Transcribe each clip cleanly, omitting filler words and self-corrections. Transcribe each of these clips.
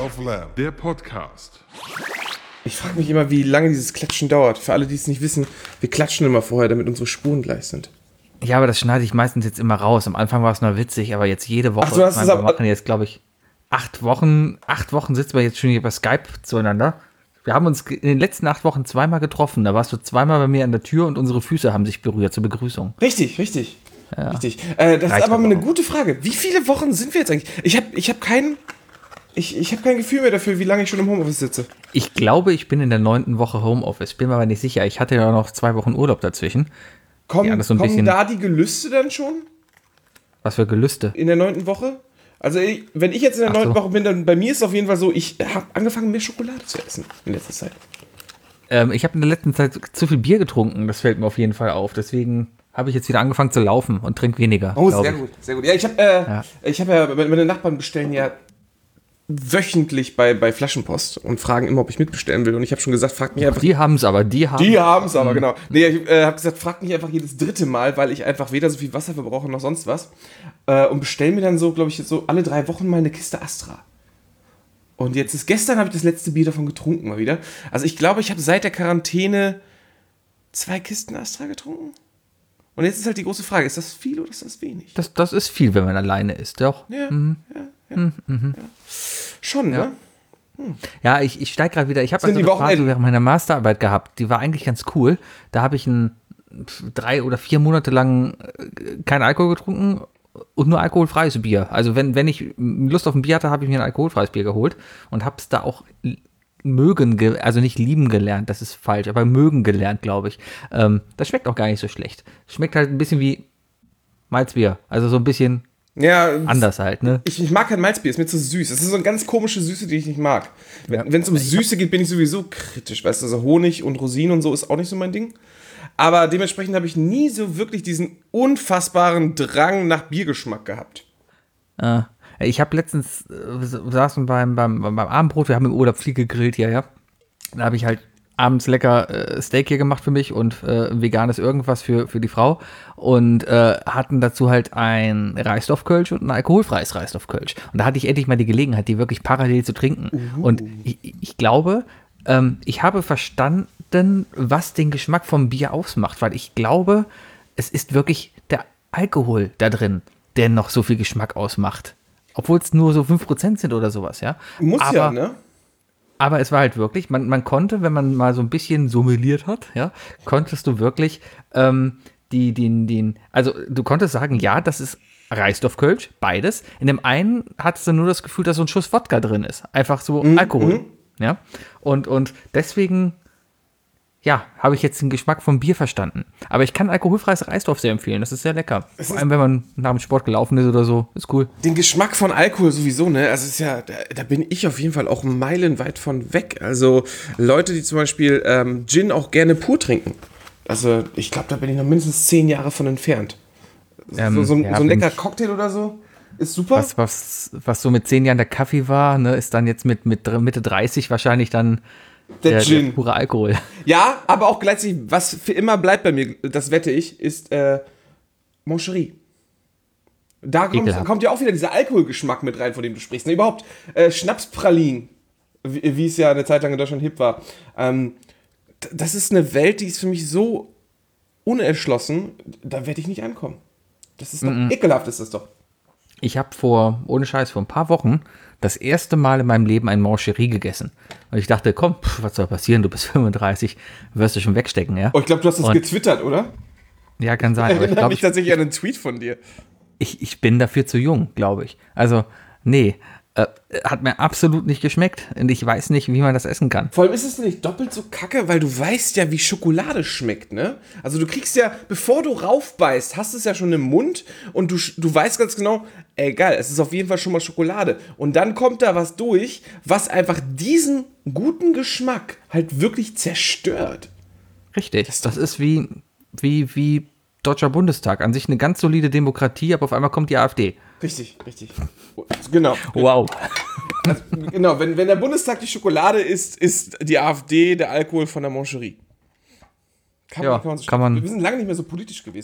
of Lamb, der Podcast. Ich frage mich immer, wie lange dieses Klatschen dauert. Für alle, die es nicht wissen, wir klatschen immer vorher, damit unsere Spuren gleich sind. Ja, aber das schneide ich meistens jetzt immer raus. Am Anfang war es noch witzig, aber jetzt jede Woche. Ach, du hast es wir aber- machen jetzt, glaube ich, 8 Wochen. 8 Wochen sitzen wir jetzt schon hier bei Skype zueinander. Wir haben uns in den letzten 8 Wochen zweimal getroffen. Da warst du zweimal bei mir an der Tür und unsere Füße haben sich berührt zur Begrüßung. Richtig. Das ist Reicht aber aber eine auch. gute Frage. Wie viele Wochen sind wir jetzt eigentlich? Ich hab kein Gefühl mehr dafür, wie lange ich schon im Homeoffice sitze. Ich glaube, ich bin in der 9. Woche Homeoffice. Bin mir aber nicht sicher. Ich hatte ja noch 2 Wochen Urlaub dazwischen. Kommen, Ja, das so ein kommen bisschen- da die Gelüste dann schon Was für Gelüste. in der 9. Woche? Also wenn ich jetzt in der Ach so. 9. Woche bin, dann bei mir ist es auf jeden Fall so, ich habe angefangen, mehr Schokolade zu essen in letzter Zeit. Ich habe in der letzten Zeit zu viel Bier getrunken. Das fällt mir auf jeden Fall auf. Deswegen habe ich jetzt wieder angefangen zu laufen und trinke weniger. Oh, glaub sehr ich. gut, sehr gut. Ja, ich habe ja, meine Nachbarn bestellen ja wöchentlich bei Flaschenpost und fragen immer, ob ich mitbestellen will. Und ich habe schon gesagt, fragt mich einfach. Die haben es aber. Die haben Es aber, genau. Nee, ich habe gesagt, fragt mich einfach jedes dritte Mal, weil ich einfach weder so viel Wasser verbrauche noch sonst was. Und bestell mir dann so, glaube ich, so alle 3 Wochen mal eine Kiste Astra. Und gestern habe ich das letzte Bier davon getrunken mal wieder. Also ich glaube, ich habe seit der Quarantäne 2 Kisten Astra getrunken. Und jetzt ist halt die große Frage, ist das viel oder ist das wenig? Das ist viel, wenn man alleine ist, doch. Ja. Schon, Ja. ne? Ja, ich steige gerade wieder. Ich habe Sind also die eine Phase Wochenenden? während meiner Masterarbeit gehabt. Die war eigentlich ganz cool. Da habe ich 3 oder 4 Monate lang kein Alkohol getrunken und nur alkoholfreies Bier. Also wenn ich Lust auf ein Bier hatte, habe ich mir ein alkoholfreies Bier geholt und habe es da auch also nicht lieben gelernt, das ist falsch, aber mögen gelernt, glaube ich. Das schmeckt auch gar nicht so schlecht. Schmeckt halt ein bisschen wie Malzbier. Also so ein bisschen Ja, anders halt, ne? ich mag kein Malzbier, ist mir zu süß. Das ist so eine ganz komische Süße, die ich nicht mag. Ja. Wenn es um Süße geht, bin ich sowieso kritisch. Weißt du, also Honig und Rosinen und so ist auch nicht so mein Ding. Aber dementsprechend habe ich nie so wirklich diesen unfassbaren Drang nach Biergeschmack gehabt. Ich habe letztens, saßen beim Abendbrot, wir haben im Urlaub viel gegrillt hier, ja. Da habe ich halt abends lecker Steak hier gemacht für mich und veganes irgendwas für die Frau und hatten dazu halt ein Reisdorf-Kölsch und ein alkoholfreies Reisdorf-Kölsch. Und da hatte ich endlich mal die Gelegenheit, die wirklich parallel zu trinken. Und ich glaube, ich habe verstanden, was den Geschmack vom Bier ausmacht, weil ich glaube, es ist wirklich der Alkohol da drin, der noch so viel Geschmack ausmacht. Obwohl es nur so 5% sind oder sowas, ja. Ja, ne? Aber es war halt wirklich, man konnte, wenn man mal so ein bisschen sommeliert hat, ja, konntest du wirklich also du konntest sagen, ja, das ist Reisdorf-Kölsch, beides. In dem einen hattest du nur das Gefühl, dass so ein Schuss Wodka drin ist. Einfach so Alkohol. Ja. Und deswegen, ja, habe ich jetzt den Geschmack vom Bier verstanden. Aber ich kann alkoholfreies Reisdorf sehr empfehlen. Das ist sehr lecker. Vor allem, wenn man nach dem Sport gelaufen ist oder so. Ist cool. Den Geschmack von Alkohol sowieso, ne? Also es ist ja, da bin ich auf jeden Fall auch meilenweit von weg. Also Leute, die zum Beispiel Gin auch gerne pur trinken. Also ich glaube, da bin ich noch mindestens 10 Jahre von entfernt. So ein lecker Cocktail oder so ist super. Was so mit 10 Jahren der Kaffee war, ne, ist dann jetzt mit Mitte 30 wahrscheinlich dann der Gin. pure Alkohol. Ja, aber auch gleichzeitig, was für immer bleibt bei mir, das wette ich, ist Moncherie. Da kommt ja auch wieder dieser Alkoholgeschmack mit rein, von dem du sprichst. Ne, überhaupt Schnapspralinen, wie es ja eine Zeit lang in Deutschland hip war. Das ist eine Welt, die ist für mich so unerschlossen, da werde ich nicht ankommen. Das ist doch ekelhaft, ist das doch. Ich habe ohne Scheiß, vor ein paar Wochen das erste Mal in meinem Leben ein Mancherie gegessen. Und ich dachte, komm, was soll passieren, du bist 35, wirst du schon wegstecken, ja? Oh, ich glaube, du hast das getwittert, oder? Ja, kann sein. Aber ich Erinnert glaube, mich tatsächlich an einen Tweet von dir. ich bin dafür zu jung, glaube ich. Also, nee, hat mir absolut nicht geschmeckt. Und ich weiß nicht, wie man das essen kann. Vor allem ist es nicht doppelt so kacke, weil du weißt ja, wie Schokolade schmeckt, ne? Also du kriegst ja, bevor du raufbeißt, hast es ja schon im Mund und du weißt ganz genau, ey geil, es ist auf jeden Fall schon mal Schokolade. Und dann kommt da was durch, was einfach diesen guten Geschmack halt wirklich zerstört. Richtig. Das ist wie Deutscher Bundestag. An sich eine ganz solide Demokratie, aber auf einmal kommt die AfD. Richtig. Genau. Wow. Also, genau, wenn der Bundestag die Schokolade ist die AfD der Alkohol von der Moncherie. Kann man. Wir sind lange nicht mehr so politisch gewesen.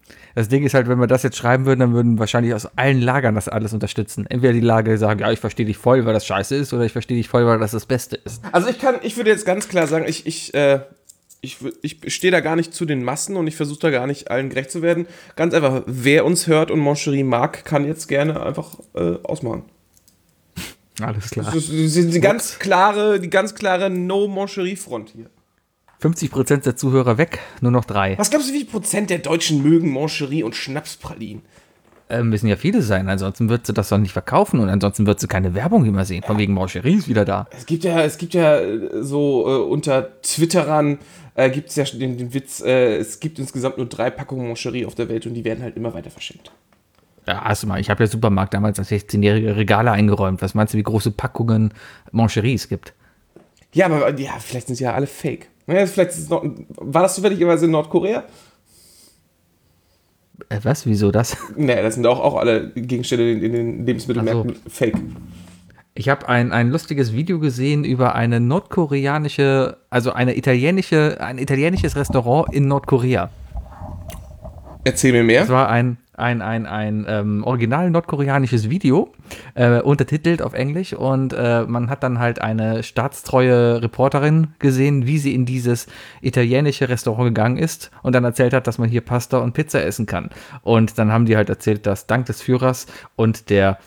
Das Ding ist halt, wenn wir das jetzt schreiben würden, dann würden wahrscheinlich aus allen Lagern das alles unterstützen. Entweder die Lager sagen, ja, ich verstehe dich voll, weil das scheiße ist, oder ich verstehe dich voll, weil das das Beste ist. Also ich würde jetzt ganz klar sagen, ich stehe da gar nicht zu den Massen und ich versuche da gar nicht allen gerecht zu werden. Ganz einfach, wer uns hört und Moncherie mag, kann jetzt gerne einfach ausmachen. Alles klar. Das ist die ganz klare No-Moncherie-Front hier. 50% der Zuhörer weg, nur noch 3. Was glaubst du, wie viel Prozent der Deutschen mögen Moncherie und Schnapspralinen? Müssen ja viele sein, ansonsten wird sie das doch nicht verkaufen und ansonsten wird sie keine Werbung immer sehen. Von wegen Moncherie ist wieder da. Es gibt ja so unter Twitterern gibt es ja den Witz, es gibt insgesamt nur 3 Packungen Moncherie auf der Welt und die werden halt immer weiter verschenkt. Ja, hast du mal, ich habe ja Supermarkt damals als 16-jährige Regale eingeräumt. Was meinst du, wie große Packungen Moncherie es gibt? Ja, aber vielleicht sind sie ja alle fake. Naja, vielleicht ist es war das zufälligerweise in Nordkorea? Was? Wieso das? Nee, das sind auch alle Gegenstände in den Lebensmittelmärkten fake. Ich habe ein lustiges Video gesehen über eine nordkoreanische, also ein italienisches Restaurant in Nordkorea. Erzähl mir mehr. Das war ein original nordkoreanisches Video, untertitelt auf Englisch und man hat dann halt eine staatstreue Reporterin gesehen, wie sie in dieses italienische Restaurant gegangen ist und dann erzählt hat, dass man hier Pasta und Pizza essen kann. Und dann haben die halt erzählt, dass dank des Führers und dem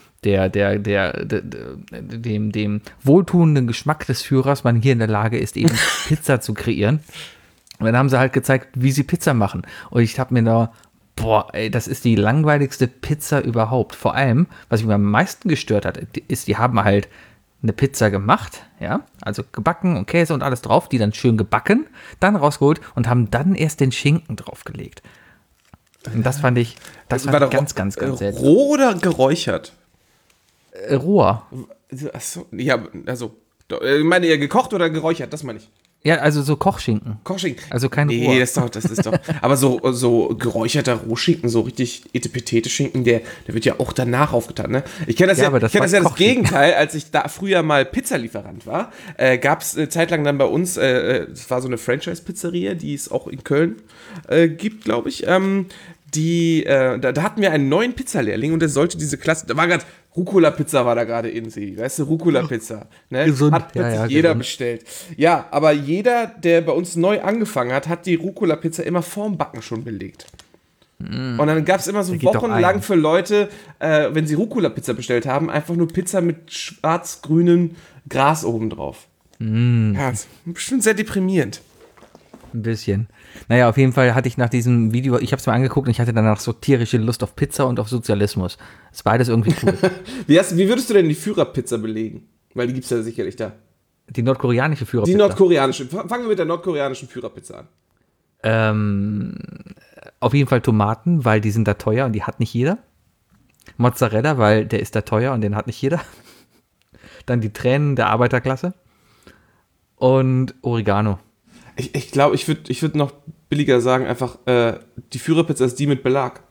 wohltuenden Geschmack des Führers man hier in der Lage ist, eben Pizza zu kreieren. Und dann haben sie halt gezeigt, wie sie Pizza machen. Und ich habe mir da das ist die langweiligste Pizza überhaupt. Vor allem, was mich am meisten gestört hat, ist, die haben halt eine Pizza gemacht, ja, also gebacken und Käse und alles drauf, die dann schön gebacken, dann rausgeholt und haben dann erst den Schinken draufgelegt. Und das fand ich ganz selten. Roh oder geräuchert? Roher. Achso, ja, also, meine ihr gekocht oder geräuchert, das meine ich. Ja, also so Kochschinken. Kochschinken. Also kein Rohr. Nee, das ist doch. Aber so geräucherter Rohschinken, so richtig Etepetete-Schinken, der wird ja auch danach aufgetan, ne? Ich kenne das das Gegenteil, als ich da früher mal Pizzalieferant war, gab es eine Zeit lang dann bei uns, das war so eine Franchise-Pizzeria, die es auch in Köln gibt, glaube ich, da hatten wir einen neuen Pizzalehrling und der sollte diese Klasse, da war gerade Rucola-Pizza war da gerade in sie, weißt du, Rucola-Pizza. Ne? Gesund. Hat plötzlich jeder bestellt. Ja, aber jeder, der bei uns neu angefangen hat die Rucola-Pizza immer vorm Backen schon belegt. Und dann gab es immer so wochenlang für Leute, wenn sie Rucola-Pizza bestellt haben, einfach nur Pizza mit schwarz-grünem Gras oben drauf. Ja, bestimmt sehr deprimierend. Ein bisschen. Naja, auf jeden Fall hatte ich nach diesem Video, ich habe es mir angeguckt und ich hatte danach so tierische Lust auf Pizza und auf Sozialismus. Ist beides irgendwie cool. Wie würdest du denn die Führerpizza belegen? Weil die gibt es ja sicherlich da. Die nordkoreanische Führerpizza. Die nordkoreanische. Fangen wir mit der nordkoreanischen Führerpizza an. Auf jeden Fall Tomaten, weil die sind da teuer und die hat nicht jeder. Mozzarella, weil der ist da teuer und den hat nicht jeder. Dann die Tränen der Arbeiterklasse. Und Oregano. Ich glaube, ich würd noch billiger sagen, einfach, die Führerpizza ist die mit Belag.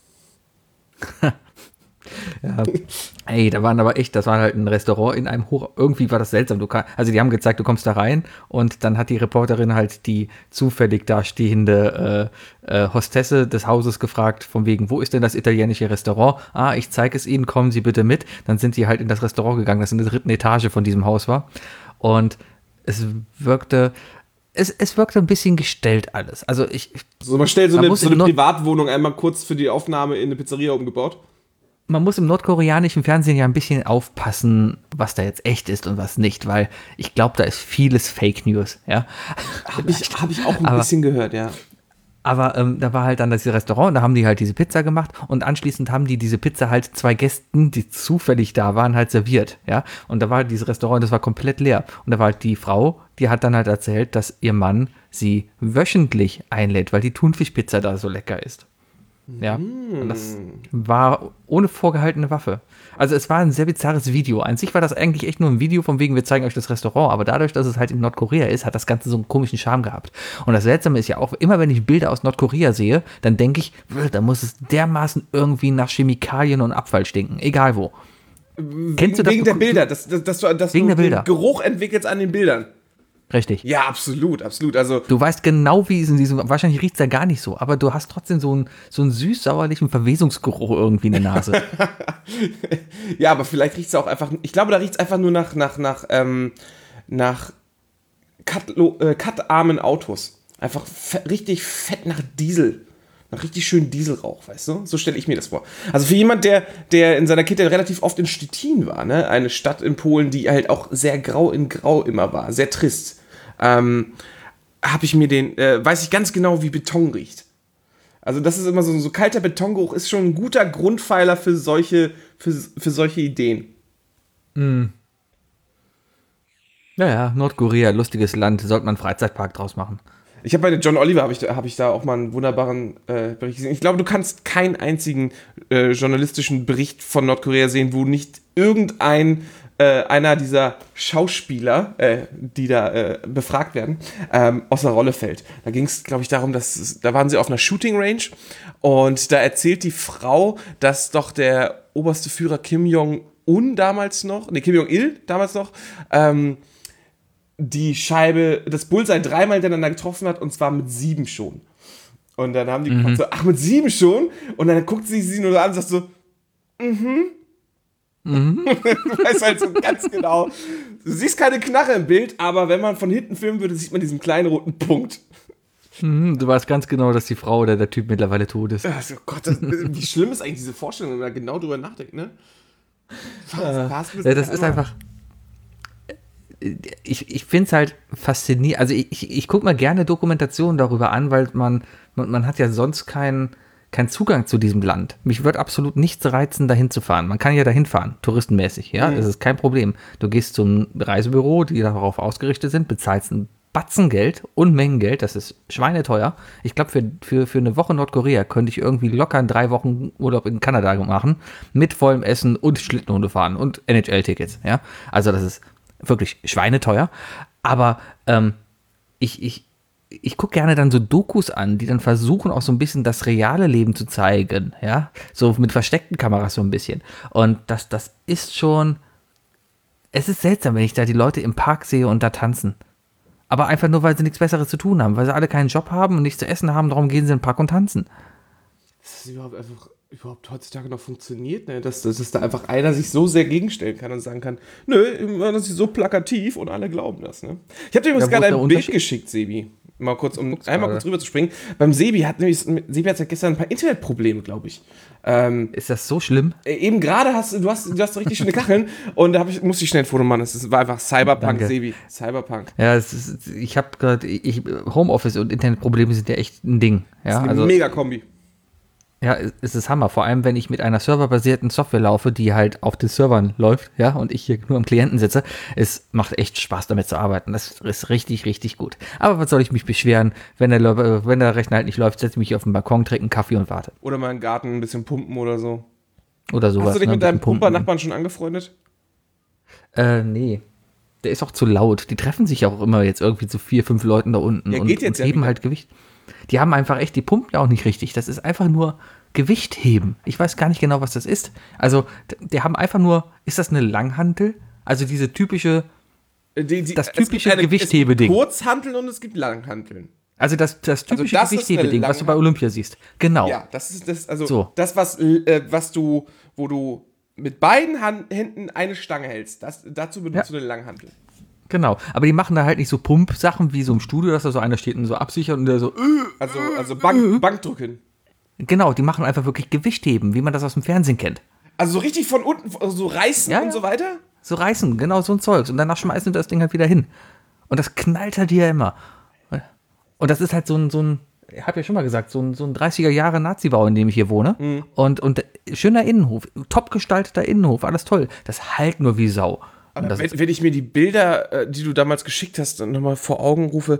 Ja. Ey, das war halt ein Restaurant in einem irgendwie war das seltsam. Also die haben gezeigt, du kommst da rein und dann hat die Reporterin halt die zufällig dastehende Hostesse des Hauses gefragt, von wegen, wo ist denn das italienische Restaurant? Ich zeige es Ihnen, kommen Sie bitte mit. Dann sind die halt in das Restaurant gegangen, das in der 3. Etage von diesem Haus war. Und es wirkte ein bisschen gestellt alles. Also man stellt so eine Privatwohnung einmal kurz für die Aufnahme in eine Pizzeria umgebaut. Man muss im nordkoreanischen Fernsehen ja ein bisschen aufpassen, was da jetzt echt ist und was nicht, weil ich glaube, da ist vieles Fake News, ja. Hab ich auch ein bisschen gehört, ja. Aber da war halt dann das Restaurant und da haben die halt diese Pizza gemacht und anschließend haben die diese Pizza halt 2 Gästen, die zufällig da waren, halt serviert, ja. Und da war halt dieses Restaurant, das war komplett leer. Und da war halt die Frau, die hat dann halt erzählt, dass ihr Mann sie wöchentlich einlädt, weil die Thunfischpizza da so lecker ist. Ja, und das war ohne vorgehaltene Waffe. Also es war ein sehr bizarres Video. An sich war das eigentlich echt nur ein Video von wegen, wir zeigen euch das Restaurant, aber dadurch, dass es halt in Nordkorea ist, hat das Ganze so einen komischen Charme gehabt. Und das Seltsame ist ja auch, immer wenn ich Bilder aus Nordkorea sehe, dann denke ich, da muss es dermaßen irgendwie nach Chemikalien und Abfall stinken, egal wo. Kennst du das? Wegen der Bilder, dass du wegen der Bilder. Den Geruch entwickelst an den Bildern. Richtig. Ja, absolut, absolut. Also, Du weißt genau, wie es in diesem, wahrscheinlich riecht es ja gar nicht so, aber du hast trotzdem so einen süß-sauerlichen Verwesungsgeruch irgendwie in der Nase. ja, aber vielleicht riecht es auch einfach, ich glaube, da riecht es einfach nur nach cuttarmen Autos. Einfach richtig fett nach Diesel. Nach richtig schönen Dieselrauch, weißt du? So stelle ich mir das vor. Also für jemand, der in seiner Kindheit relativ oft in Stettin war, ne? Eine Stadt in Polen, die halt auch sehr grau in grau immer war, sehr trist, habe ich mir weiß ich ganz genau, wie Beton riecht. Also das ist immer so kalter Betongeruch, ist schon ein guter Grundpfeiler für solche Ideen. Naja, Nordkorea, lustiges Land, sollte man einen Freizeitpark draus machen. Ich habe bei John Oliver hab ich da auch mal einen wunderbaren Bericht gesehen. Ich glaube, du kannst keinen einzigen journalistischen Bericht von Nordkorea sehen, wo nicht einer dieser Schauspieler, die da befragt werden, aus der Rolle fällt. Da ging es, glaube ich, darum, da waren sie auf einer Shooting Range und da erzählt die Frau, dass doch der oberste Führer Kim Jong-il damals noch, die Scheibe, das Bullseye 3-mal hintereinander getroffen hat, und zwar mit 7 schon. Und dann haben die gesagt so, ach, mit 7 schon? Und dann guckt sie nur so an und sagt so, Du weißt halt so ganz genau, du siehst keine Knarre im Bild, aber wenn man von hinten filmen würde, sieht man diesen kleinen roten Punkt. Du weißt ganz genau, dass die Frau oder der Typ mittlerweile tot ist. Also Gott, wie schlimm ist eigentlich diese Vorstellung, wenn man da genau drüber nachdenkt, ne? Das ist einfach... Ich finde es halt faszinierend. Also ich gucke mir gerne Dokumentationen darüber an, weil man hat ja sonst keinen Zugang zu diesem Land. Mich wird absolut nichts reizen, dahin zu fahren. Man kann ja dahin fahren, touristenmäßig. Ja, das ist kein Problem. Du gehst zum Reisebüro, die darauf ausgerichtet sind, bezahlst ein Batzen Geld, Unmengen Geld, das ist schweineteuer. Ich glaube, für eine Woche Nordkorea könnte ich irgendwie locker 3 Wochen Urlaub in Kanada machen, mit vollem Essen und Schlittenhunde fahren und NHL-Tickets. Ja, also das ist wirklich schweineteuer, aber ich gucke gerne dann so Dokus an, die dann versuchen auch so ein bisschen das reale Leben zu zeigen, ja, so mit versteckten Kameras so ein bisschen, und das ist schon, es ist seltsam, wenn ich da die Leute im Park sehe und da tanzen, aber einfach nur, weil sie nichts Besseres zu tun haben, weil sie alle keinen Job haben und nichts zu essen haben, darum gehen sie in den Park und tanzen. Das ist überhaupt heutzutage noch funktioniert, ne? Dass da einfach einer sich so sehr gegenstellen kann und sagen kann, nö, das ist so plakativ und alle glauben das, ne? Ich habe dir übrigens gerade ein Bild geschickt, Sebi. Einmal kurz rüber zu springen. Beim Sebi hat ja gestern ein paar Internetprobleme, glaube ich. Ist das so schlimm? Eben gerade du hast richtig schöne Kacheln und da musste ich schnell ein Foto machen. Es war einfach Cyberpunk, Danke. Sebi. Cyberpunk. Ja, ich habe gerade, Homeoffice und Internetprobleme sind ja echt ein Ding. Ja, das ist eine Mega-Kombi. Ja, es ist Hammer. Vor allem, wenn ich mit einer serverbasierten Software laufe, die halt auf den Servern läuft, ja, und ich hier nur am Klienten sitze. Es macht echt Spaß, damit zu arbeiten. Das ist richtig, richtig gut. Aber was soll ich mich beschweren, wenn der Rechner halt nicht läuft, setze ich mich auf den Balkon, trinke einen Kaffee und warte. Oder mal im Garten ein bisschen pumpen oder so. Oder sowas. Hast du dich mit deinem Pumpernachbarn schon angefreundet? Nee. Der ist auch zu laut. Die treffen sich ja auch immer jetzt irgendwie zu 4, 5 Leuten da unten und heben halt Gewicht. Die haben einfach echt, die pumpen ja auch nicht richtig. Das ist einfach nur Gewicht heben. Ich weiß gar nicht genau, was das ist. Also, die haben einfach nur, ist das eine Langhantel? Also diese typische, das typische Gewichthebeding. Es gibt Kurzhanteln und es gibt Langhanteln. Also das typische Gewichthebeding, was du bei Olympia siehst. Genau. Ja, das ist das, also so. Das, wo du mit beiden Händen eine Stange hältst. Dazu benutzt du eine Langhantel. Genau, aber die machen da halt nicht so Pump-Sachen wie so im Studio, dass da so einer steht und so absichert und der so. Also Bankdrücken. Genau, die machen einfach wirklich Gewichtheben, wie man das aus dem Fernsehen kennt. Also so richtig von unten, so reißen und so weiter? So reißen, genau, so ein Zeugs. Und danach schmeißen sie das Ding halt wieder hin. Und das knallt halt hier immer. Und das ist halt so ein ich habe ja schon mal gesagt, so ein 30er-Jahre-Nazi-Bau, in dem ich hier wohne. Mhm. Und schöner Innenhof, top gestalteter Innenhof, alles toll. Das halt nur wie Sau. Aber wenn ich mir die Bilder, die du damals geschickt hast, nochmal vor Augen rufe,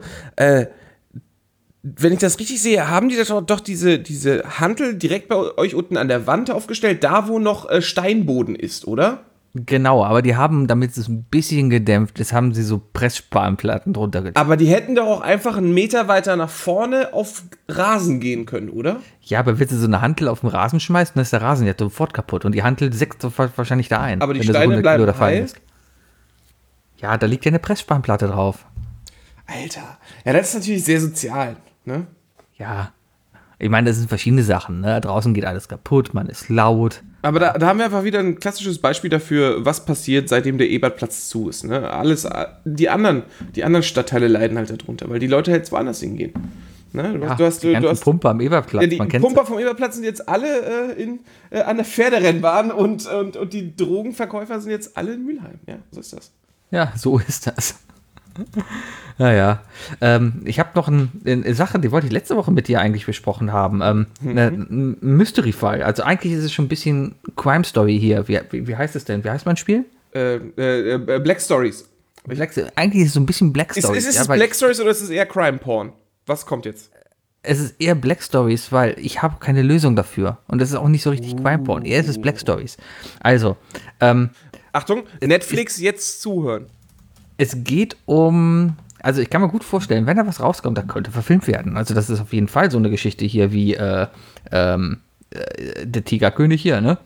wenn ich das richtig sehe, haben die doch diese Hantel direkt bei euch unten an der Wand aufgestellt, da wo noch Steinboden ist, oder? Genau, aber die haben, damit es ein bisschen gedämpft ist, haben sie so Pressspanplatten drunter getan. Aber die hätten doch auch einfach 1 Meter weiter nach vorne auf Rasen gehen können, oder? Ja, aber willst du so eine Hantel auf den Rasen schmeißen, dann ist der Rasen ja sofort kaputt und die Hantel säckt sofort wahrscheinlich da ein. Aber die Steine bleiben heil? Ja, da liegt ja eine Pressspanplatte drauf. Alter. Ja, das ist natürlich sehr sozial, ne? Ja. Ich meine, das sind verschiedene Sachen, ne? Draußen geht alles kaputt, man ist laut. Aber da haben wir einfach wieder ein klassisches Beispiel dafür, was passiert, seitdem der Ebertplatz zu ist. Ne? Die anderen Stadtteile leiden halt darunter, weil die Leute jetzt woanders hingehen. Ne? Du hast Pumper am Ebertplatz. Die Pumper vom Ebertplatz sind jetzt alle an der Pferderennbahn und die Drogenverkäufer sind jetzt alle in Mülheim. Ja, so ist das. Ja, so ist das. Naja, ich habe noch eine Sache, die wollte ich letzte Woche mit dir eigentlich besprochen haben. Ein Mystery-Fall. Also eigentlich ist es schon ein bisschen Crime Story hier. Wie heißt es denn? Wie heißt mein Spiel? Black Stories. Eigentlich ist es so ein bisschen Black Stories. Ist es Black Stories oder ist es eher Crime Porn? Was kommt jetzt? Es ist eher Black Stories, weil ich habe keine Lösung dafür. Und das ist auch nicht so richtig Crime Porn. Eher ist es Black Stories. Also, Achtung, Netflix jetzt zuhören. Es geht um, also ich kann mir gut vorstellen, wenn da was rauskommt, da könnte verfilmt werden. Also das ist auf jeden Fall so eine Geschichte hier wie der Tigerkönig hier, ne?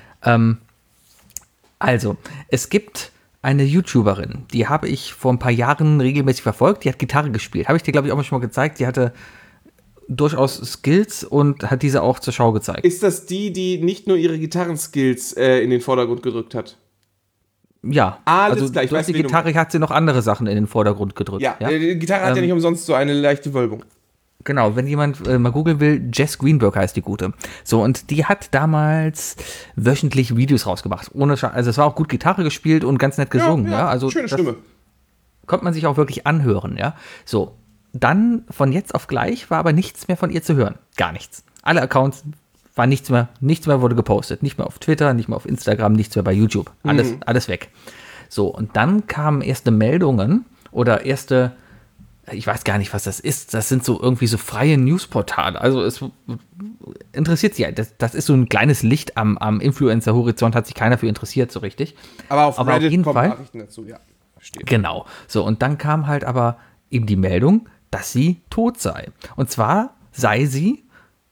Also, es gibt eine YouTuberin, die habe ich vor ein paar Jahren regelmäßig verfolgt, die hat Gitarre gespielt. Habe ich dir, glaube ich, auch schon mal gezeigt. Die hatte durchaus Skills und hat diese auch zur Schau gezeigt. Ist das die nicht nur ihre Gitarrenskills in den Vordergrund gedrückt hat? Ja, alles klar, ich durch weiß, die Gitarre hat sie noch andere Sachen in den Vordergrund gedrückt. Ja, die Gitarre hat ja nicht umsonst so eine leichte Wölbung. Genau, wenn jemand mal googeln will, Jess Greenberg heißt die Gute. So, und die hat damals wöchentlich Videos rausgebracht. Also es war auch gut Gitarre gespielt und ganz nett gesungen. Ja, also schöne Stimme. Konnte man sich auch wirklich anhören, ja. So, dann von jetzt auf gleich war aber nichts mehr von ihr zu hören. Gar nichts. Alle Accounts war nichts mehr wurde gepostet. Nicht mehr auf Twitter, nicht mehr auf Instagram, nichts mehr bei YouTube. Alles weg. So, und dann kamen erste Meldungen oder erste, ich weiß gar nicht, was das ist. Das sind so irgendwie so freie Newsportale. Also es interessiert sich ja. Das ist so ein kleines Licht am Influencer-Horizont, hat sich keiner für interessiert so richtig. Aber auf Reddit jeden kommen Fall, Nachrichten dazu, ja. Verstehe. Genau. So, und dann kam halt aber eben die Meldung, dass sie tot sei. Und zwar sei sie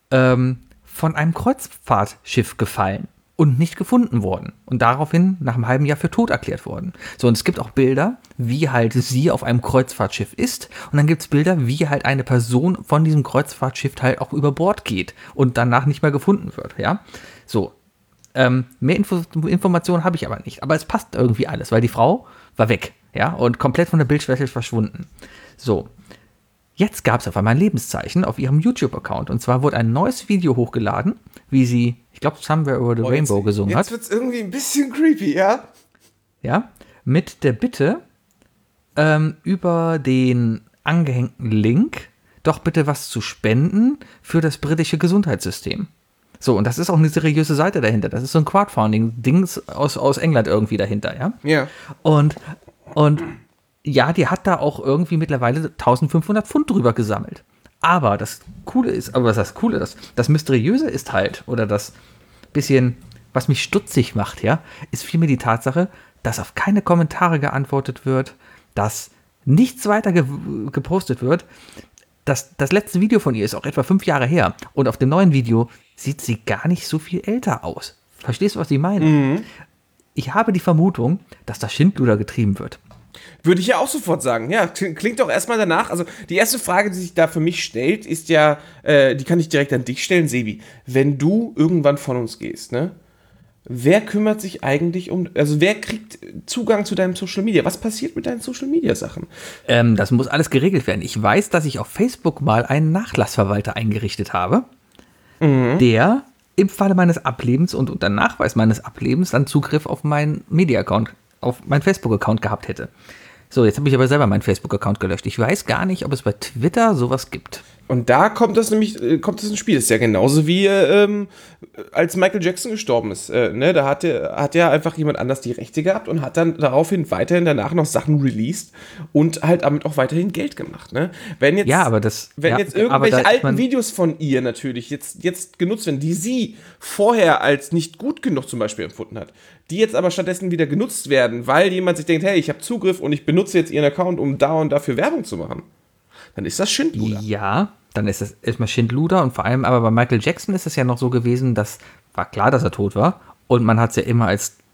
von einem Kreuzfahrtschiff gefallen und nicht gefunden worden. Und daraufhin nach einem halben Jahr für tot erklärt worden. So, und es gibt auch Bilder, wie halt sie auf einem Kreuzfahrtschiff ist. Und dann gibt es Bilder, wie halt eine Person von diesem Kreuzfahrtschiff halt auch über Bord geht und danach nicht mehr gefunden wird. Ja, so. Mehr Informationen habe ich aber nicht. Aber es passt irgendwie alles, weil die Frau war weg. Ja, und komplett von der Bildfläche verschwunden. So. Jetzt gab es auf einmal ein Lebenszeichen auf ihrem YouTube-Account. Und zwar wurde ein neues Video hochgeladen, wie sie, ich glaube, Somewhere Over the Rainbow gesungen hat. Jetzt wird es irgendwie ein bisschen creepy, ja? Ja, mit der Bitte, über den angehängten Link doch bitte was zu spenden für das britische Gesundheitssystem. So, und das ist auch eine seriöse Seite dahinter. Das ist so ein Crowdfunding-Dings aus England irgendwie dahinter, ja? Ja. Und ja, die hat da auch irgendwie mittlerweile 1500 Pfund drüber gesammelt. Aber das Coole ist, das Mysteriöse ist halt, oder das bisschen, was mich stutzig macht, ja, ist vielmehr die Tatsache, dass auf keine Kommentare geantwortet wird, dass nichts weiter gepostet wird. Das letzte Video von ihr ist auch etwa 5 Jahre her. Und auf dem neuen Video sieht sie gar nicht so viel älter aus. Verstehst du, was ich meine? Mhm. Ich habe die Vermutung, dass da Schindluder getrieben wird. Würde ich ja auch sofort sagen. Ja, klingt doch erstmal danach. Also die erste Frage, die sich da für mich stellt, ist ja, die kann ich direkt an dich stellen, Sebi. Wenn du irgendwann von uns gehst, ne? Wer kümmert sich eigentlich also wer kriegt Zugang zu deinem Social Media? Was passiert mit deinen Social Media Sachen? Das muss alles geregelt werden. Ich weiß, dass ich auf Facebook mal einen Nachlassverwalter eingerichtet habe, der im Falle meines Ablebens und unter Nachweis meines Ablebens dann Zugriff auf meinen Media-Account, auf meinen Facebook-Account gehabt hätte. So, jetzt habe ich aber selber meinen Facebook-Account gelöscht. Ich weiß gar nicht, ob es bei Twitter sowas gibt. Und da kommt das ins Spiel. Das ist ja genauso wie als Michael Jackson gestorben ist. Ne? Da hat ja einfach jemand anders die Rechte gehabt und hat dann daraufhin weiterhin danach noch Sachen released und halt damit auch weiterhin Geld gemacht. Ne? Wenn jetzt irgendwelche alten Videos von ihr natürlich jetzt genutzt werden, die sie vorher als nicht gut genug zum Beispiel empfunden hat, die jetzt aber stattdessen wieder genutzt werden, weil jemand sich denkt, hey, ich habe Zugriff und ich benutze jetzt ihren Account, um da und dafür Werbung zu machen, dann ist das Schindluder. Ja, dann ist das erstmal Schindluder und vor allem aber bei Michael Jackson ist es ja noch so gewesen, dass war klar, dass er tot war und man hat es ja immer als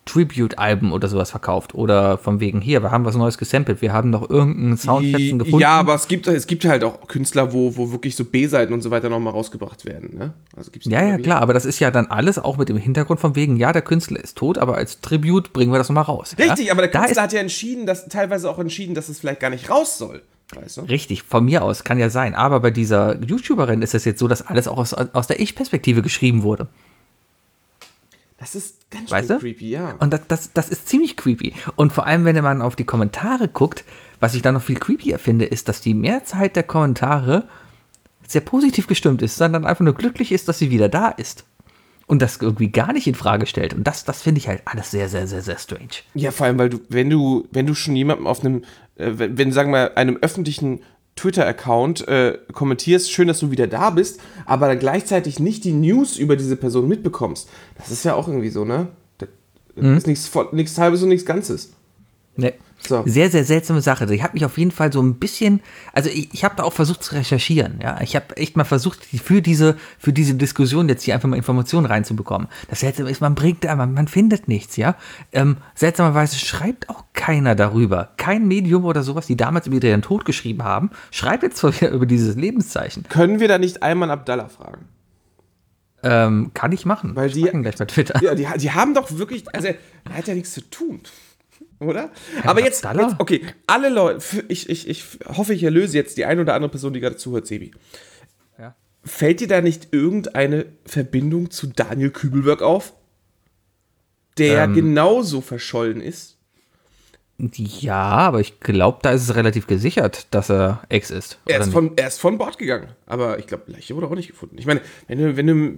Tribute-Alben oder sowas verkauft. Oder von wegen, hier, wir haben was Neues gesampelt, wir haben noch irgendeinen Soundfetzen gefunden. Ja, aber es gibt halt auch Künstler, wo wirklich so B-Seiten und so weiter nochmal rausgebracht werden. Ne? Also gibt's Ja, klar, aber das ist ja dann alles auch mit dem Hintergrund von wegen, ja, der Künstler ist tot, aber als Tribute bringen wir das nochmal raus. Richtig, ja? aber der Künstler hat ja teilweise auch entschieden, dass es vielleicht gar nicht raus soll. Weißt du? Richtig, von mir aus, kann ja sein. Aber bei dieser YouTuberin ist es jetzt so, dass alles auch aus der Ich-Perspektive geschrieben wurde. Das ist ganz Weißt schön du? creepy, ja. Und das ist ziemlich creepy. Und vor allem, wenn man auf die Kommentare guckt, was ich dann noch viel creepier finde, ist, dass die Mehrzahl der Kommentare sehr positiv gestimmt ist, sondern einfach nur glücklich ist, dass sie wieder da ist. Und das irgendwie gar nicht in Frage stellt. Und das finde ich halt alles sehr, sehr, sehr, sehr strange. Ja, vor allem, weil wenn du schon jemandem auf einem, wenn sagen wir, einem öffentlichen Twitter-Account kommentierst, schön, dass du wieder da bist, aber dann gleichzeitig nicht die News über diese Person mitbekommst. Das ist ja auch irgendwie so, ne? Das ist nichts Halbes und nichts Ganzes. Nee. So. Sehr, sehr seltsame Sache. Ich habe mich auf jeden Fall so ein bisschen, also ich habe da auch versucht zu recherchieren, ja. Ich habe echt mal versucht, für diese Diskussion jetzt hier einfach mal Informationen reinzubekommen. Das Seltsame ist, man findet nichts, ja. Seltsamerweise schreibt auch keiner darüber. Kein Medium oder sowas, die damals über ihren Tod geschrieben haben, schreibt jetzt wieder über dieses Lebenszeichen. Können wir da nicht Ayman Abdallah fragen? Kann ich machen. Weil die gleich bei Twitter. Ja, die haben doch wirklich, also er hat ja nichts zu tun. Oder? Aber jetzt, okay, alle Leute, ich hoffe, ich erlöse jetzt die eine oder andere Person, die gerade zuhört, Sebi. Ja. Fällt dir da nicht irgendeine Verbindung zu Daniel Kübelberg auf? Der genauso verschollen ist? Ja, aber ich glaube, da ist es relativ gesichert, dass er Ex ist. Er ist von Bord gegangen. Aber ich glaube, Leiche wurde auch nicht gefunden. Ich meine, wenn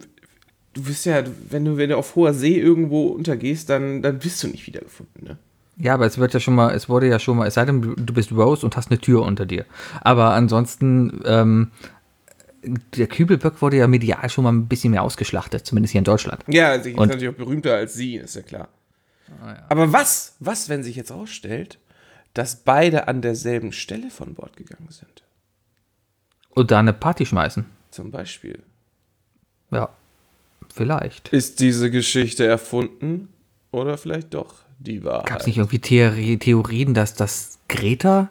du auf hoher See irgendwo untergehst, dann wirst du nicht wiedergefunden, ne? Ja, aber es wurde ja schon mal, es sei denn, du bist Rose und hast eine Tür unter dir. Aber ansonsten, der Kübelberg wurde ja medial schon mal ein bisschen mehr ausgeschlachtet, zumindest hier in Deutschland. Ja, also ich bin natürlich auch berühmter als sie, ist ja klar. Ja. Aber was, wenn sich jetzt rausstellt, dass beide an derselben Stelle von Bord gegangen sind? Und da eine Party schmeißen. Zum Beispiel. Ja, vielleicht. Ist diese Geschichte erfunden oder vielleicht doch die Wahrheit? Gab es nicht irgendwie Theorien, dass Greta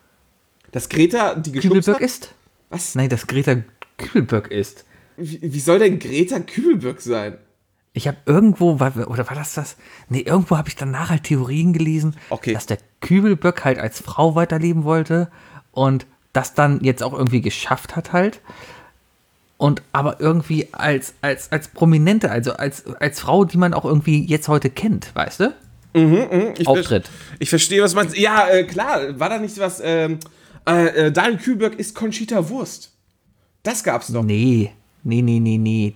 die Kübelberg ist? Was? Nein, dass Greta Kübelberg ist. Wie soll denn Greta Kübelberg sein? Ich habe irgendwo, oder war das? Nee, irgendwo habe ich danach halt Theorien gelesen, Okay. dass der Kübelberg halt als Frau weiterleben wollte und das dann jetzt auch irgendwie geschafft hat halt. Und aber irgendwie als Prominente, also als Frau, die man auch irgendwie jetzt heute kennt, weißt du? Auftritt. Ich verstehe, was man. Ja, klar, war da nicht was. Daniel Kübelberg ist Conchita Wurst. Das gab's doch. Nee. Nee.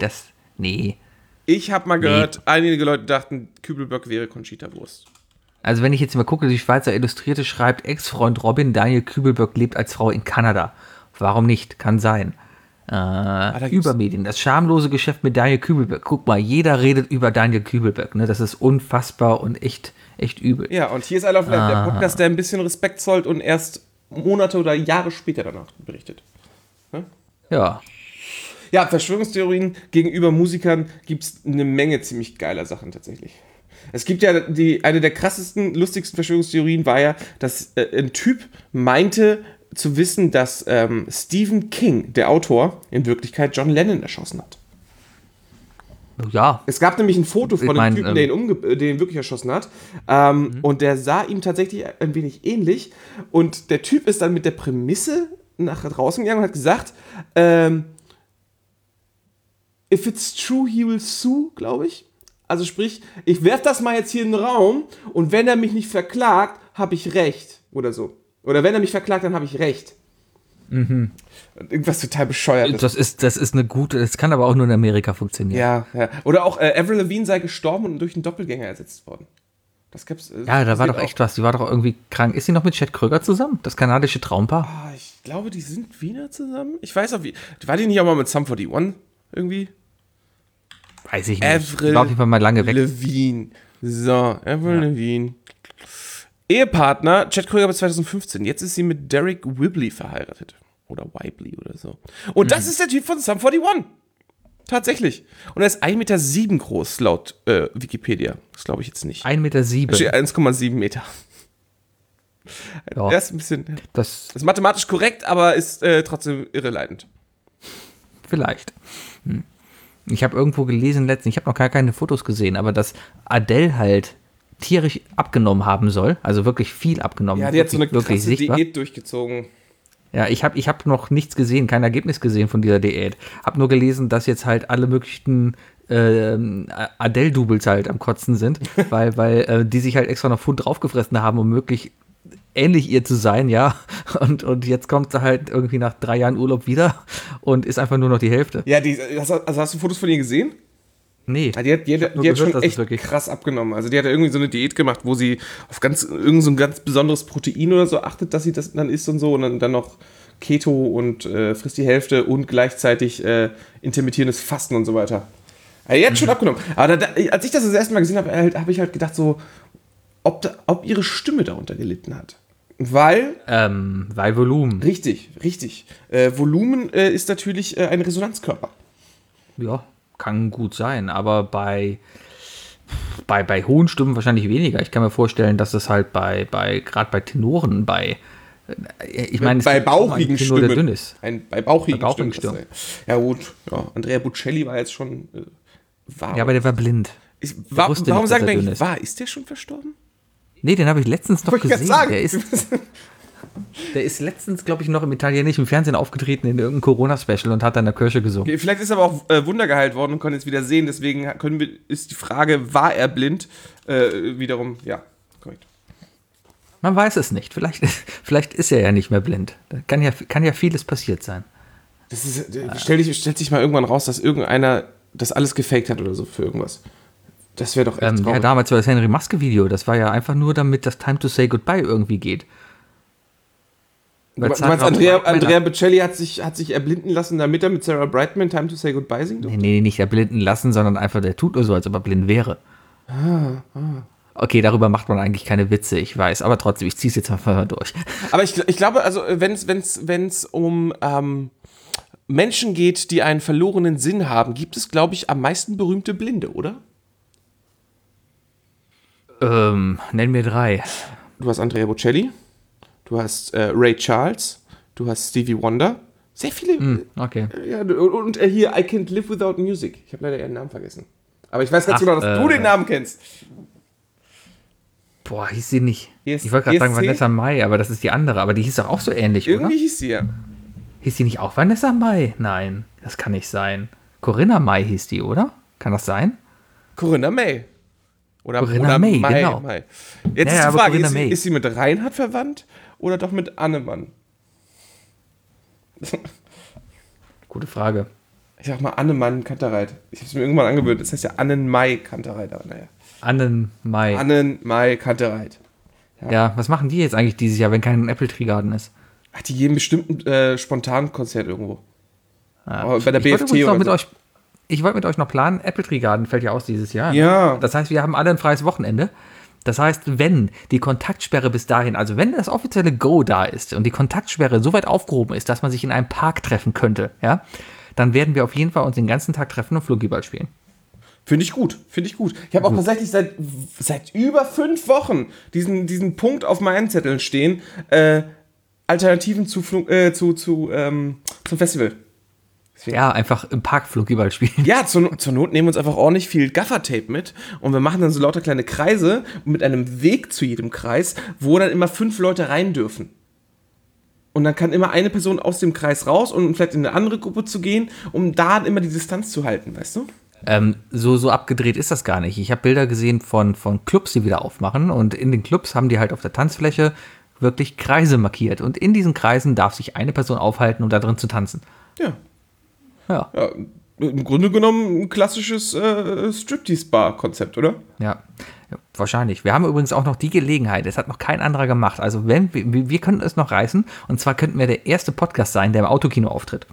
Ich habe mal gehört, einige Leute dachten, Kübelberg wäre Conchita Wurst. Also wenn ich jetzt mal gucke, die Schweizer Illustrierte schreibt, Ex-Freund Robin, Daniel Kübelberg lebt als Frau in Kanada. Warum nicht? Kann sein. Übermedien, das schamlose Geschäft mit Daniel Kübelberg. Guck mal, jeder redet über Daniel Kübelberg. Ne? Das ist unfassbar und echt übel. Ja, und hier ist I Love Land, der Podcast, der ein bisschen Respekt zollt und erst Monate oder Jahre später danach berichtet. Ja. Ja, Verschwörungstheorien gegenüber Musikern gibt es eine Menge ziemlich geiler Sachen tatsächlich. Es gibt ja eine der krassesten, lustigsten Verschwörungstheorien war ja, dass ein Typ meinte zu wissen, dass Stephen King, der Autor, in Wirklichkeit John Lennon erschossen hat. Ja. Es gab nämlich ein Foto von einem Typen, der ihn wirklich erschossen hat. Und der sah ihm tatsächlich ein wenig ähnlich. Und der Typ ist dann mit der Prämisse nach draußen gegangen und hat gesagt, if it's true, he will sue, glaube ich. Also sprich, ich werfe das mal jetzt hier in den Raum und wenn er mich nicht verklagt, habe ich Recht. Oder so. Oder wenn er mich verklagt, dann habe ich Recht. Mhm. Irgendwas total bescheuertes. Das ist eine gute, das kann aber auch nur in Amerika funktionieren. Ja. Oder auch Avril Lavigne sei gestorben und durch einen Doppelgänger ersetzt worden. Das gibt's. Ja, da war doch echt was. Die war doch irgendwie krank. Ist sie noch mit Chad Kroeger zusammen? Das kanadische Traumpaar? Ich glaube, die sind Wiener zusammen. Ich weiß auch wie. War die nicht auch mal mit Sum 41 irgendwie? Weiß ich nicht. Avril ich war auf jeden Fall mal lange weg. Lavigne. So, Avril Lavigne. Ehepartner, Chad Kroeger bis 2015. Jetzt ist sie mit Derek Whibley verheiratet. Oder Whibley oder so. Und das ist der Typ von Sum 41. Tatsächlich. Und er ist 1,7 Meter groß, laut Wikipedia. Das glaube ich jetzt nicht. 1,7 Meter. Steht 1,7 Meter. Ja. Er ist ein bisschen. Das ist mathematisch korrekt, aber ist trotzdem irreleitend. vielleicht. Ich habe irgendwo gelesen letztens, ich habe noch gar keine Fotos gesehen, aber dass Adele halt tierisch abgenommen haben soll, also wirklich viel abgenommen. Ja, die hat so eine wirklich krasse sichtbar. Diät durchgezogen. Ja, ich hab noch nichts gesehen, kein Ergebnis gesehen von dieser Diät. Hab nur gelesen, dass jetzt halt alle möglichen Adele-Doubles halt am Kotzen sind, weil die sich halt extra noch Pfund draufgefressen haben, um möglich ähnlich ihr zu sein, ja. Und jetzt kommt sie halt irgendwie nach 3 Jahren Urlaub wieder und ist einfach nur noch die Hälfte. Ja, hast du Fotos von ihr gesehen? Nee. Ja, die hat schon echt krass abgenommen. Also die hat ja irgendwie so eine Diät gemacht, wo sie auf irgend so ein ganz besonderes Protein oder so achtet, dass sie das dann isst und so. Und dann noch Keto und frisst die Hälfte und gleichzeitig intermittierendes Fasten und so weiter. Also die hat schon abgenommen. Aber als ich das erste Mal gesehen habe, habe ich halt gedacht so, ob ihre Stimme darunter gelitten hat. Weil Volumen. Richtig. Volumen ist natürlich ein Resonanzkörper. Ja, kann gut sein, aber bei hohen Stimmen wahrscheinlich weniger. Ich kann mir vorstellen, dass es halt gerade bei Tenoren, ich meine, bei bauchigen Tenor, der dünn Stimmen. ist. Bei bauchigen Stimmen. Ja gut, ja. Andrea Bocelli war jetzt schon Ja, aber der war blind. Warum sagen wir eigentlich wahr? Ist der schon verstorben? Nee, den habe ich letztens noch gesehen. Sagen. Der ist letztens, glaube ich, noch im italienischen Fernsehen aufgetreten in irgendeinem Corona-Special und hat dann in der Kirche gesungen. Okay, vielleicht ist er aber auch wundergeheilt worden und kann jetzt wieder sehen. Deswegen ist die Frage, war er blind? Wiederum, ja, korrekt. Man weiß es nicht. Vielleicht ist er ja nicht mehr blind. Da kann ja vieles passiert sein. Das ist, stellt sich mal irgendwann raus, dass irgendeiner das alles gefaked hat oder so für irgendwas. Das wäre doch echt traurig. Ja, damals war das Henry Maske-Video. Das war ja einfach nur, damit das Time to Say Goodbye irgendwie geht. Du meinst, Andrea Bocelli hat sich erblinden lassen, damit er mit Sarah Brightman Time to Say Goodbye singt? Nee, nicht erblinden lassen, sondern einfach, der tut nur so, als ob er blind wäre. Okay, darüber macht man eigentlich keine Witze, ich weiß, aber trotzdem, ich zieh's jetzt einfach mal durch. Aber ich glaube, also wenn's um Menschen geht, die einen verlorenen Sinn haben, gibt es, glaube ich, am meisten berühmte Blinde, oder? Nenn mir 3. Du hast Andrea Bocelli, du hast Ray Charles, du hast Stevie Wonder. Sehr viele. Okay. Ja, und hier, I Can't Live Without Music. Ich habe leider ihren Namen vergessen. Aber ich weiß ganz genau, dass du den Namen kennst. Boah, hieß sie nicht. Ich wollte gerade sagen Vanessa Mai, aber das ist die andere. Aber die hieß doch auch so ähnlich, Irgendwie oder? hieß sie ja. Hieß die nicht auch Vanessa Mai? Nein, das kann nicht sein. Corinna Mai hieß die, oder? Kann das sein? Corinna May. Corinna May, genau. May. Jetzt ist die Frage, ist sie mit Reinhard verwandt oder doch mit Annemann? Gute Frage. Ich sag mal Annemann Kantereit. Ich habe es mir irgendwann angewöhnt. Das heißt ja Annenmai Kantereit. Aber naja. Annenmai Kantereit. Ja, was machen die jetzt eigentlich dieses Jahr, wenn kein Apple Tree Garden ist? Ach, die geben bestimmt ein Spontankonzert irgendwo. Ja. Bei der BFT oder so. Ich wollte mit euch noch planen, Apple Tree Garden fällt ja aus dieses Jahr. Ja. Das heißt, wir haben alle ein freies Wochenende. Das heißt, wenn die Kontaktsperre bis dahin, also wenn das offizielle Go da ist und die Kontaktsperre so weit aufgehoben ist, dass man sich in einem Park treffen könnte, ja, dann werden wir auf jeden Fall uns den ganzen Tag treffen und Flunkyball spielen. Finde ich gut. Ich habe auch tatsächlich seit über 5 Wochen diesen Punkt auf meinen Zetteln stehen, Alternativen zum Festival. Ja, einfach im Park Flunkyball spielen. Ja, zur Not nehmen wir uns einfach ordentlich viel Gaffertape mit und wir machen dann so lauter kleine Kreise mit einem Weg zu jedem Kreis, wo dann immer 5 Leute rein dürfen. Und dann kann immer eine Person aus dem Kreis raus und vielleicht in eine andere Gruppe zu gehen, um da immer die Distanz zu halten, weißt du? So abgedreht ist das gar nicht. Ich habe Bilder gesehen von Clubs, die wieder aufmachen und in den Clubs haben die halt auf der Tanzfläche wirklich Kreise markiert und in diesen Kreisen darf sich eine Person aufhalten, um da drin zu tanzen. Ja, im Grunde genommen ein klassisches Striptease-Bar-Konzept, oder? Ja, wahrscheinlich. Wir haben übrigens auch noch die Gelegenheit, es hat noch kein anderer gemacht. Also wir könnten es noch reißen und zwar könnten wir der erste Podcast sein, der im Autokino auftritt.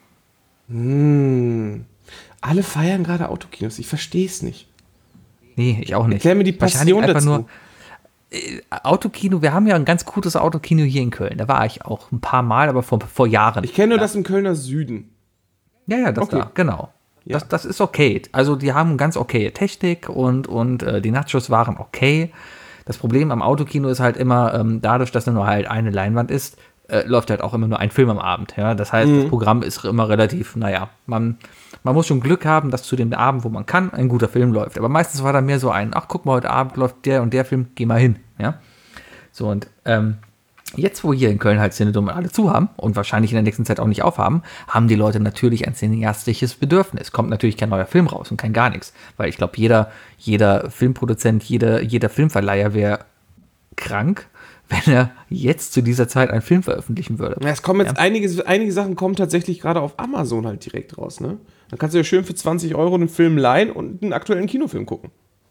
Alle feiern gerade Autokinos, ich verstehe es nicht. Nee, ich auch nicht. Erklär mir die Passion dazu. Nur, Autokino, wir haben ja ein ganz gutes Autokino hier in Köln. Da war ich auch ein paar Mal, aber vor Jahren. Ich kenne nur das im Kölner Süden. Ja, das okay. Da, genau. Ja. Das ist okay. Also die haben ganz okay Technik und die Nachos waren okay. Das Problem am Autokino ist halt immer, dadurch, dass nur halt eine Leinwand ist, läuft halt auch immer nur ein Film am Abend. Ja? Das heißt, das Programm ist immer relativ, man muss schon Glück haben, dass zu dem Abend, wo man kann, ein guter Film läuft. Aber meistens war da mehr so ach, guck mal, heute Abend läuft der und der Film, geh mal hin. Ja? So, und jetzt, wo hier in Köln halt Cinedom alle zu haben und wahrscheinlich in der nächsten Zeit auch nicht aufhaben, haben die Leute natürlich ein cineastisches Bedürfnis. Kommt natürlich kein neuer Film raus und kein gar nichts. Weil ich glaube, jeder Filmproduzent, jeder Filmverleiher wäre krank, wenn er jetzt zu dieser Zeit einen Film veröffentlichen würde. Ja, es kommen jetzt einige Sachen kommen tatsächlich gerade auf Amazon halt direkt raus, ne? Dann kannst du ja schön für 20 € einen Film leihen und einen aktuellen Kinofilm gucken.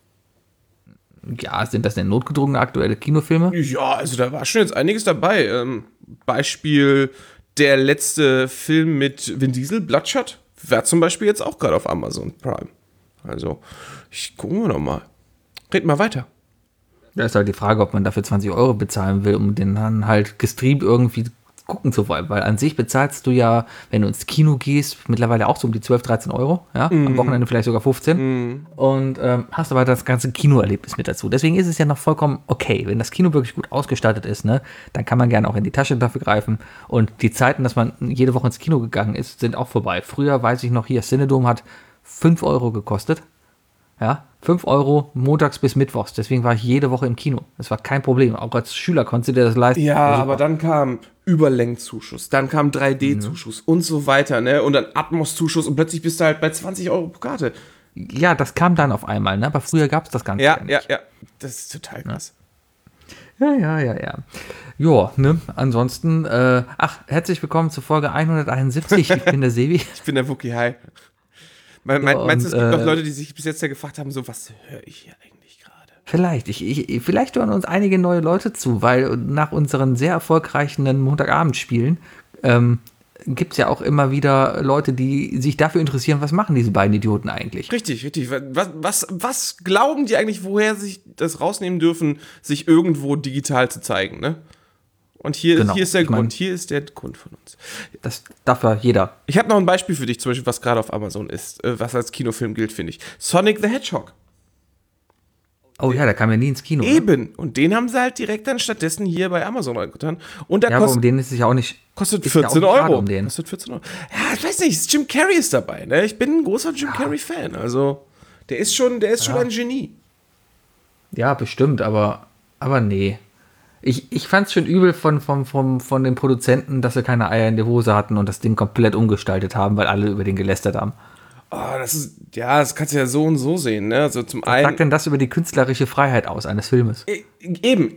Ja, sind das denn notgedrungene aktuelle Kinofilme? Ja, also da war schon jetzt einiges dabei. Beispiel der letzte Film mit Vin Diesel, Bloodshot, wäre zum Beispiel jetzt auch gerade auf Amazon Prime. Also, gucken wir noch mal. Red mal weiter. Da ist halt die Frage, ob man dafür 20 € bezahlen will, um den dann halt gestreamt irgendwie gucken zu wollen. Weil an sich bezahlst du ja, wenn du ins Kino gehst, mittlerweile auch so um die 12, 13 €. Ja? Am Wochenende vielleicht sogar 15. Und hast aber das ganze Kinoerlebnis mit dazu. Deswegen ist es ja noch vollkommen okay. Wenn das Kino wirklich gut ausgestattet ist, ne, dann kann man gerne auch in die Tasche dafür greifen. Und die Zeiten, dass man jede Woche ins Kino gegangen ist, sind auch vorbei. Früher, weiß ich noch, hier Cinedom hat 5 € gekostet. Ja, 5 € montags bis mittwochs. Deswegen war ich jede Woche im Kino. Das war kein Problem. Auch als Schüler konntest du dir das leisten. Ja, aber dann kam Überlängenzuschuss, dann kam 3D-Zuschuss und so weiter, ne? Und dann Atmos-Zuschuss und plötzlich bist du halt bei 20 € pro Karte. Ja, das kam dann auf einmal, ne? Aber früher gab es das Ganze Ja. Das ist total krass. Ja. Ja, ne? Ansonsten, herzlich willkommen zur Folge 171. Ich bin der Sebi. Ich bin der Wookie, hi. Meinst du, es gibt noch Leute, die sich bis jetzt ja gefragt haben, so, was höre ich hier eigentlich gerade? Vielleicht hören uns einige neue Leute zu, weil nach unseren sehr erfolgreichen Montagabendspielen gibt es ja auch immer wieder Leute, die sich dafür interessieren, was machen diese beiden Idioten eigentlich? Richtig. Was glauben die eigentlich, woher sich das rausnehmen dürfen, sich irgendwo digital zu zeigen, ne? Und hier ist der Grund. Hier ist der Grund von uns. Das darf ja jeder. Ich habe noch ein Beispiel für dich, zum Beispiel, was gerade auf Amazon ist, was als Kinofilm gilt, finde ich. Sonic the Hedgehog. Oh ja, der kam ja nie ins Kino. Eben. Ne? Und den haben sie halt direkt dann stattdessen hier bei Amazon reingetan. Und der aber um den ist es ja auch nicht. Kostet 14 €. Um den. Kostet 14 €. Ja, ich weiß nicht, Jim Carrey ist dabei. Ne? Ich bin ein großer Jim Carrey-Fan. Also, der ist schon ein Genie. Ja, bestimmt, aber nee. Ich fand's schon übel von den Produzenten, dass sie keine Eier in der Hose hatten und das Ding komplett umgestaltet haben, weil alle über den gelästert haben. Oh, das kannst du ja so und so sehen, ne? Also zum einen. Was sagt denn das über die künstlerische Freiheit aus eines Filmes? Eben,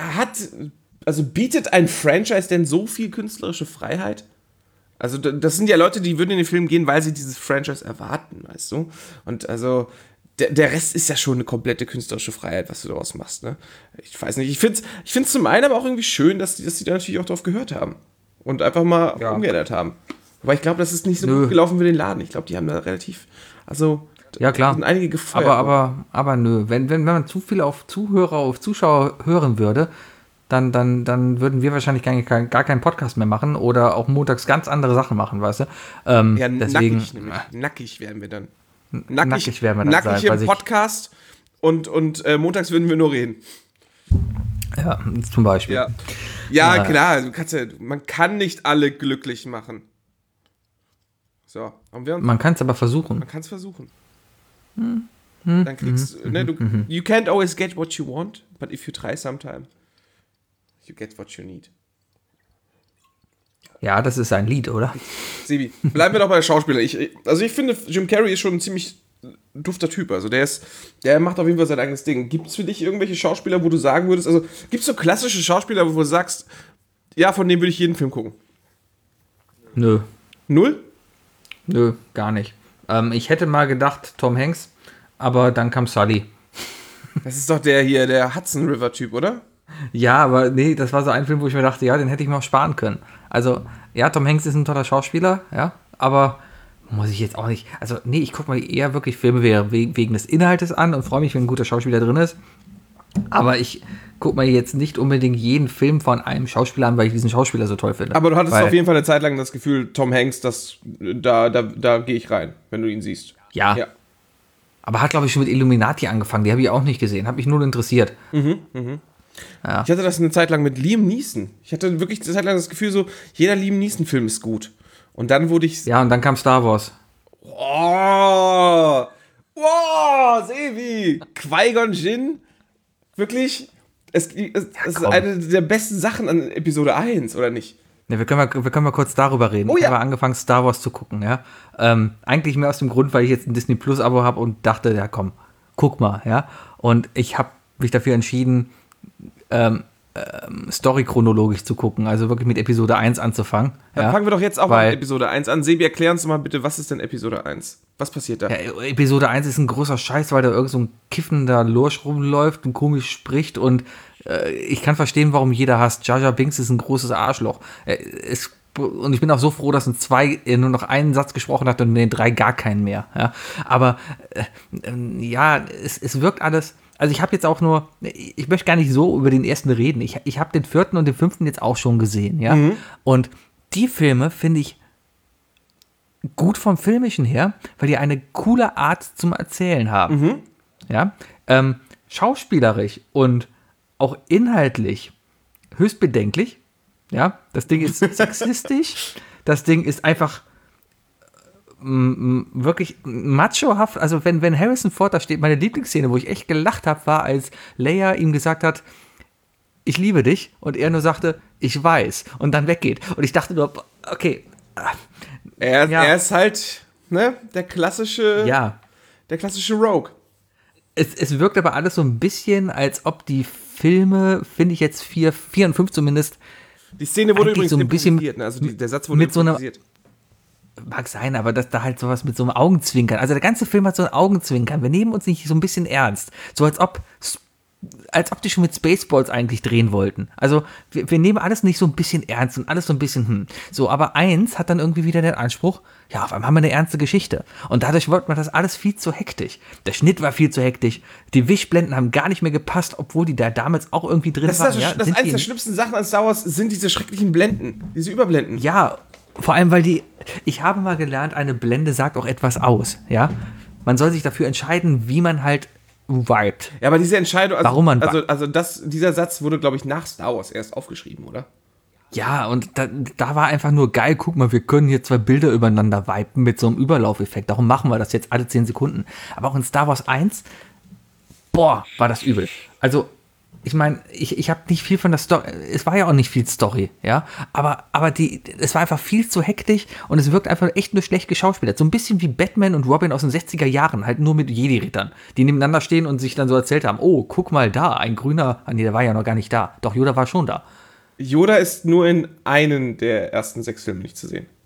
bietet ein Franchise denn so viel künstlerische Freiheit? Also, das sind ja Leute, die würden in den Film gehen, weil sie dieses Franchise erwarten, weißt du? Und also, der Rest ist ja schon eine komplette künstlerische Freiheit, was du daraus machst, ne? Ich weiß nicht, ich find's zum einen aber auch irgendwie schön, dass die da natürlich auch drauf gehört haben. Und einfach mal umgeändert haben. Aber ich glaube, das ist nicht so gut gelaufen wie den Laden. Ich glaube, die haben da relativ, ja, klar. sind einige gefeuert. Aber nö, wenn man zu viel auf Zuschauer hören würde, dann würden wir wahrscheinlich gar keinen Podcast mehr machen oder auch montags ganz andere Sachen machen, weißt du? Ja, deswegen, nackig wären wir dann. Nackig wären wir dann. Nackig im Podcast und montags würden wir nur reden. Ja, zum Beispiel. Ja, klar, man kann nicht alle glücklich machen. So, man kann es aber versuchen. Man kann es versuchen. Dann kriegst du, you can't always get what you want, but if you try sometime, you get what you need. Ja, das ist ein Lied, oder? Sebi, bleiben wir doch bei der Schauspieler. Ich finde, Jim Carrey ist schon ein ziemlich dufter Typ. Also der macht auf jeden Fall sein eigenes Ding. Gibt es für dich irgendwelche Schauspieler, wo du sagen würdest, also gibt es so klassische Schauspieler, wo du sagst, ja, von denen würde ich jeden Film gucken? Nö. Null? Nö, gar nicht. Ich hätte mal gedacht, Tom Hanks, aber dann kam Sully. Das ist doch der Hudson River Typ, oder? Ja, aber nee, das war so ein Film, wo ich mir dachte, ja, den hätte ich mir auch sparen können. Also, ja, Tom Hanks ist ein toller Schauspieler, ja, aber muss ich jetzt auch nicht, also nee, ich gucke mal eher wirklich Filme wegen des Inhaltes an und freue mich, wenn ein guter Schauspieler drin ist. Aber ich gucke mir jetzt nicht unbedingt jeden Film von einem Schauspieler an, weil ich diesen Schauspieler so toll finde. Aber du hattest auf jeden Fall eine Zeit lang das Gefühl, Tom Hanks, da gehe ich rein, wenn du ihn siehst. Ja. Aber hat, glaube ich, schon mit Illuminati angefangen. Die habe ich auch nicht gesehen. Hat mich nur interessiert. Ja. Ich hatte das eine Zeit lang mit Liam Neeson. Ich hatte wirklich eine Zeit lang das Gefühl, so, jeder Liam Neeson-Film ist gut. Und dann wurde ich... Ja, und dann kam Star Wars. Oh, Sevi! Qui-Gon Jinn? Wirklich? Es ist eine der besten Sachen an Episode 1, oder nicht? Ja, wir können mal kurz darüber reden. Oh, ja. Ich habe angefangen, Star Wars zu gucken, ja. Eigentlich mehr aus dem Grund, weil ich jetzt ein Disney Plus Abo habe und dachte, ja komm, guck mal, ja. Und ich habe mich dafür entschieden, Story-chronologisch zu gucken, also wirklich mit Episode 1 anzufangen. Dann fangen wir doch jetzt auch mal mit Episode 1 an. Sebi, erklär uns mal bitte, was ist denn Episode 1? Was passiert da? Ja, Episode 1 ist ein großer Scheiß, weil da irgend so ein kiffender Lurch rumläuft und komisch spricht und ich kann verstehen, warum jeder hasst. Jar Jar Binks ist ein großes Arschloch. Und ich bin auch so froh, dass in 2 nur noch einen Satz gesprochen hat und in den 3 gar keinen mehr. Ja? Aber es wirkt alles. Also ich habe jetzt auch nur, ich möchte gar nicht so über den ersten reden. Ich habe den 4. und den 5. jetzt auch schon gesehen. Ja? Und die Filme finde ich gut vom Filmischen her, weil die eine coole Art zum Erzählen haben. Ja? Schauspielerisch und auch inhaltlich höchst bedenklich. Ja, das Ding ist sexistisch. Das Ding ist einfach wirklich machohaft. Also wenn Harrison Ford da steht, meine Lieblingsszene, wo ich echt gelacht habe, war, als Leia ihm gesagt hat, ich liebe dich, und er nur sagte, ich weiß, und dann weggeht. Und ich dachte nur, okay. Er ist halt, ne, der klassische Rogue. Es wirkt aber alles so ein bisschen, als ob die Filme, finde ich jetzt 4 und 5 zumindest. Die Szene wurde übrigens so ein bisschen ne? Also der Satz wurde improvisiert. Mag sein, aber dass da halt sowas mit so einem Augenzwinkern, also der ganze Film hat so ein Augenzwinkern. Wir nehmen uns nicht so ein bisschen ernst. So als ob die schon mit Spaceballs eigentlich drehen wollten. Also wir nehmen alles nicht so ein bisschen ernst und alles so ein bisschen So, aber 1 hat dann irgendwie wieder den Anspruch, ja, auf einmal haben wir eine ernste Geschichte. Und dadurch wird man das alles viel zu hektisch. Der Schnitt war viel zu hektisch. Die Wischblenden haben gar nicht mehr gepasst, obwohl die da damals auch irgendwie drin waren. Das eines der schlimmsten Sachen an Star Wars sind diese schrecklichen Blenden, diese Überblenden. Ja, vor allem, weil ich habe mal gelernt, eine Blende sagt auch etwas aus, ja. Man soll sich dafür entscheiden, wie man halt vibet. Ja, aber diese Entscheidung, warum dieser Satz wurde, glaube ich, nach Star Wars erst aufgeschrieben, oder? Ja, und da war einfach nur geil, guck mal, wir können hier 2 Bilder übereinander viben mit so einem Überlaufeffekt. Darum machen wir das jetzt alle 10 Sekunden. Aber auch in Star Wars 1, war das übel. Also, ich meine, ich habe nicht viel von der Story, es war ja auch nicht viel Story, ja, aber es war einfach viel zu hektisch und es wirkt einfach echt nur schlecht geschauspielert. So ein bisschen wie Batman und Robin aus den 60er Jahren, halt nur mit Jedi-Rittern, die nebeneinander stehen und sich dann so erzählt haben, oh, guck mal da, ein grüner, der war ja noch gar nicht da. Doch, Yoda war schon da. Yoda ist nur in einem der ersten 6 Filme nicht zu sehen.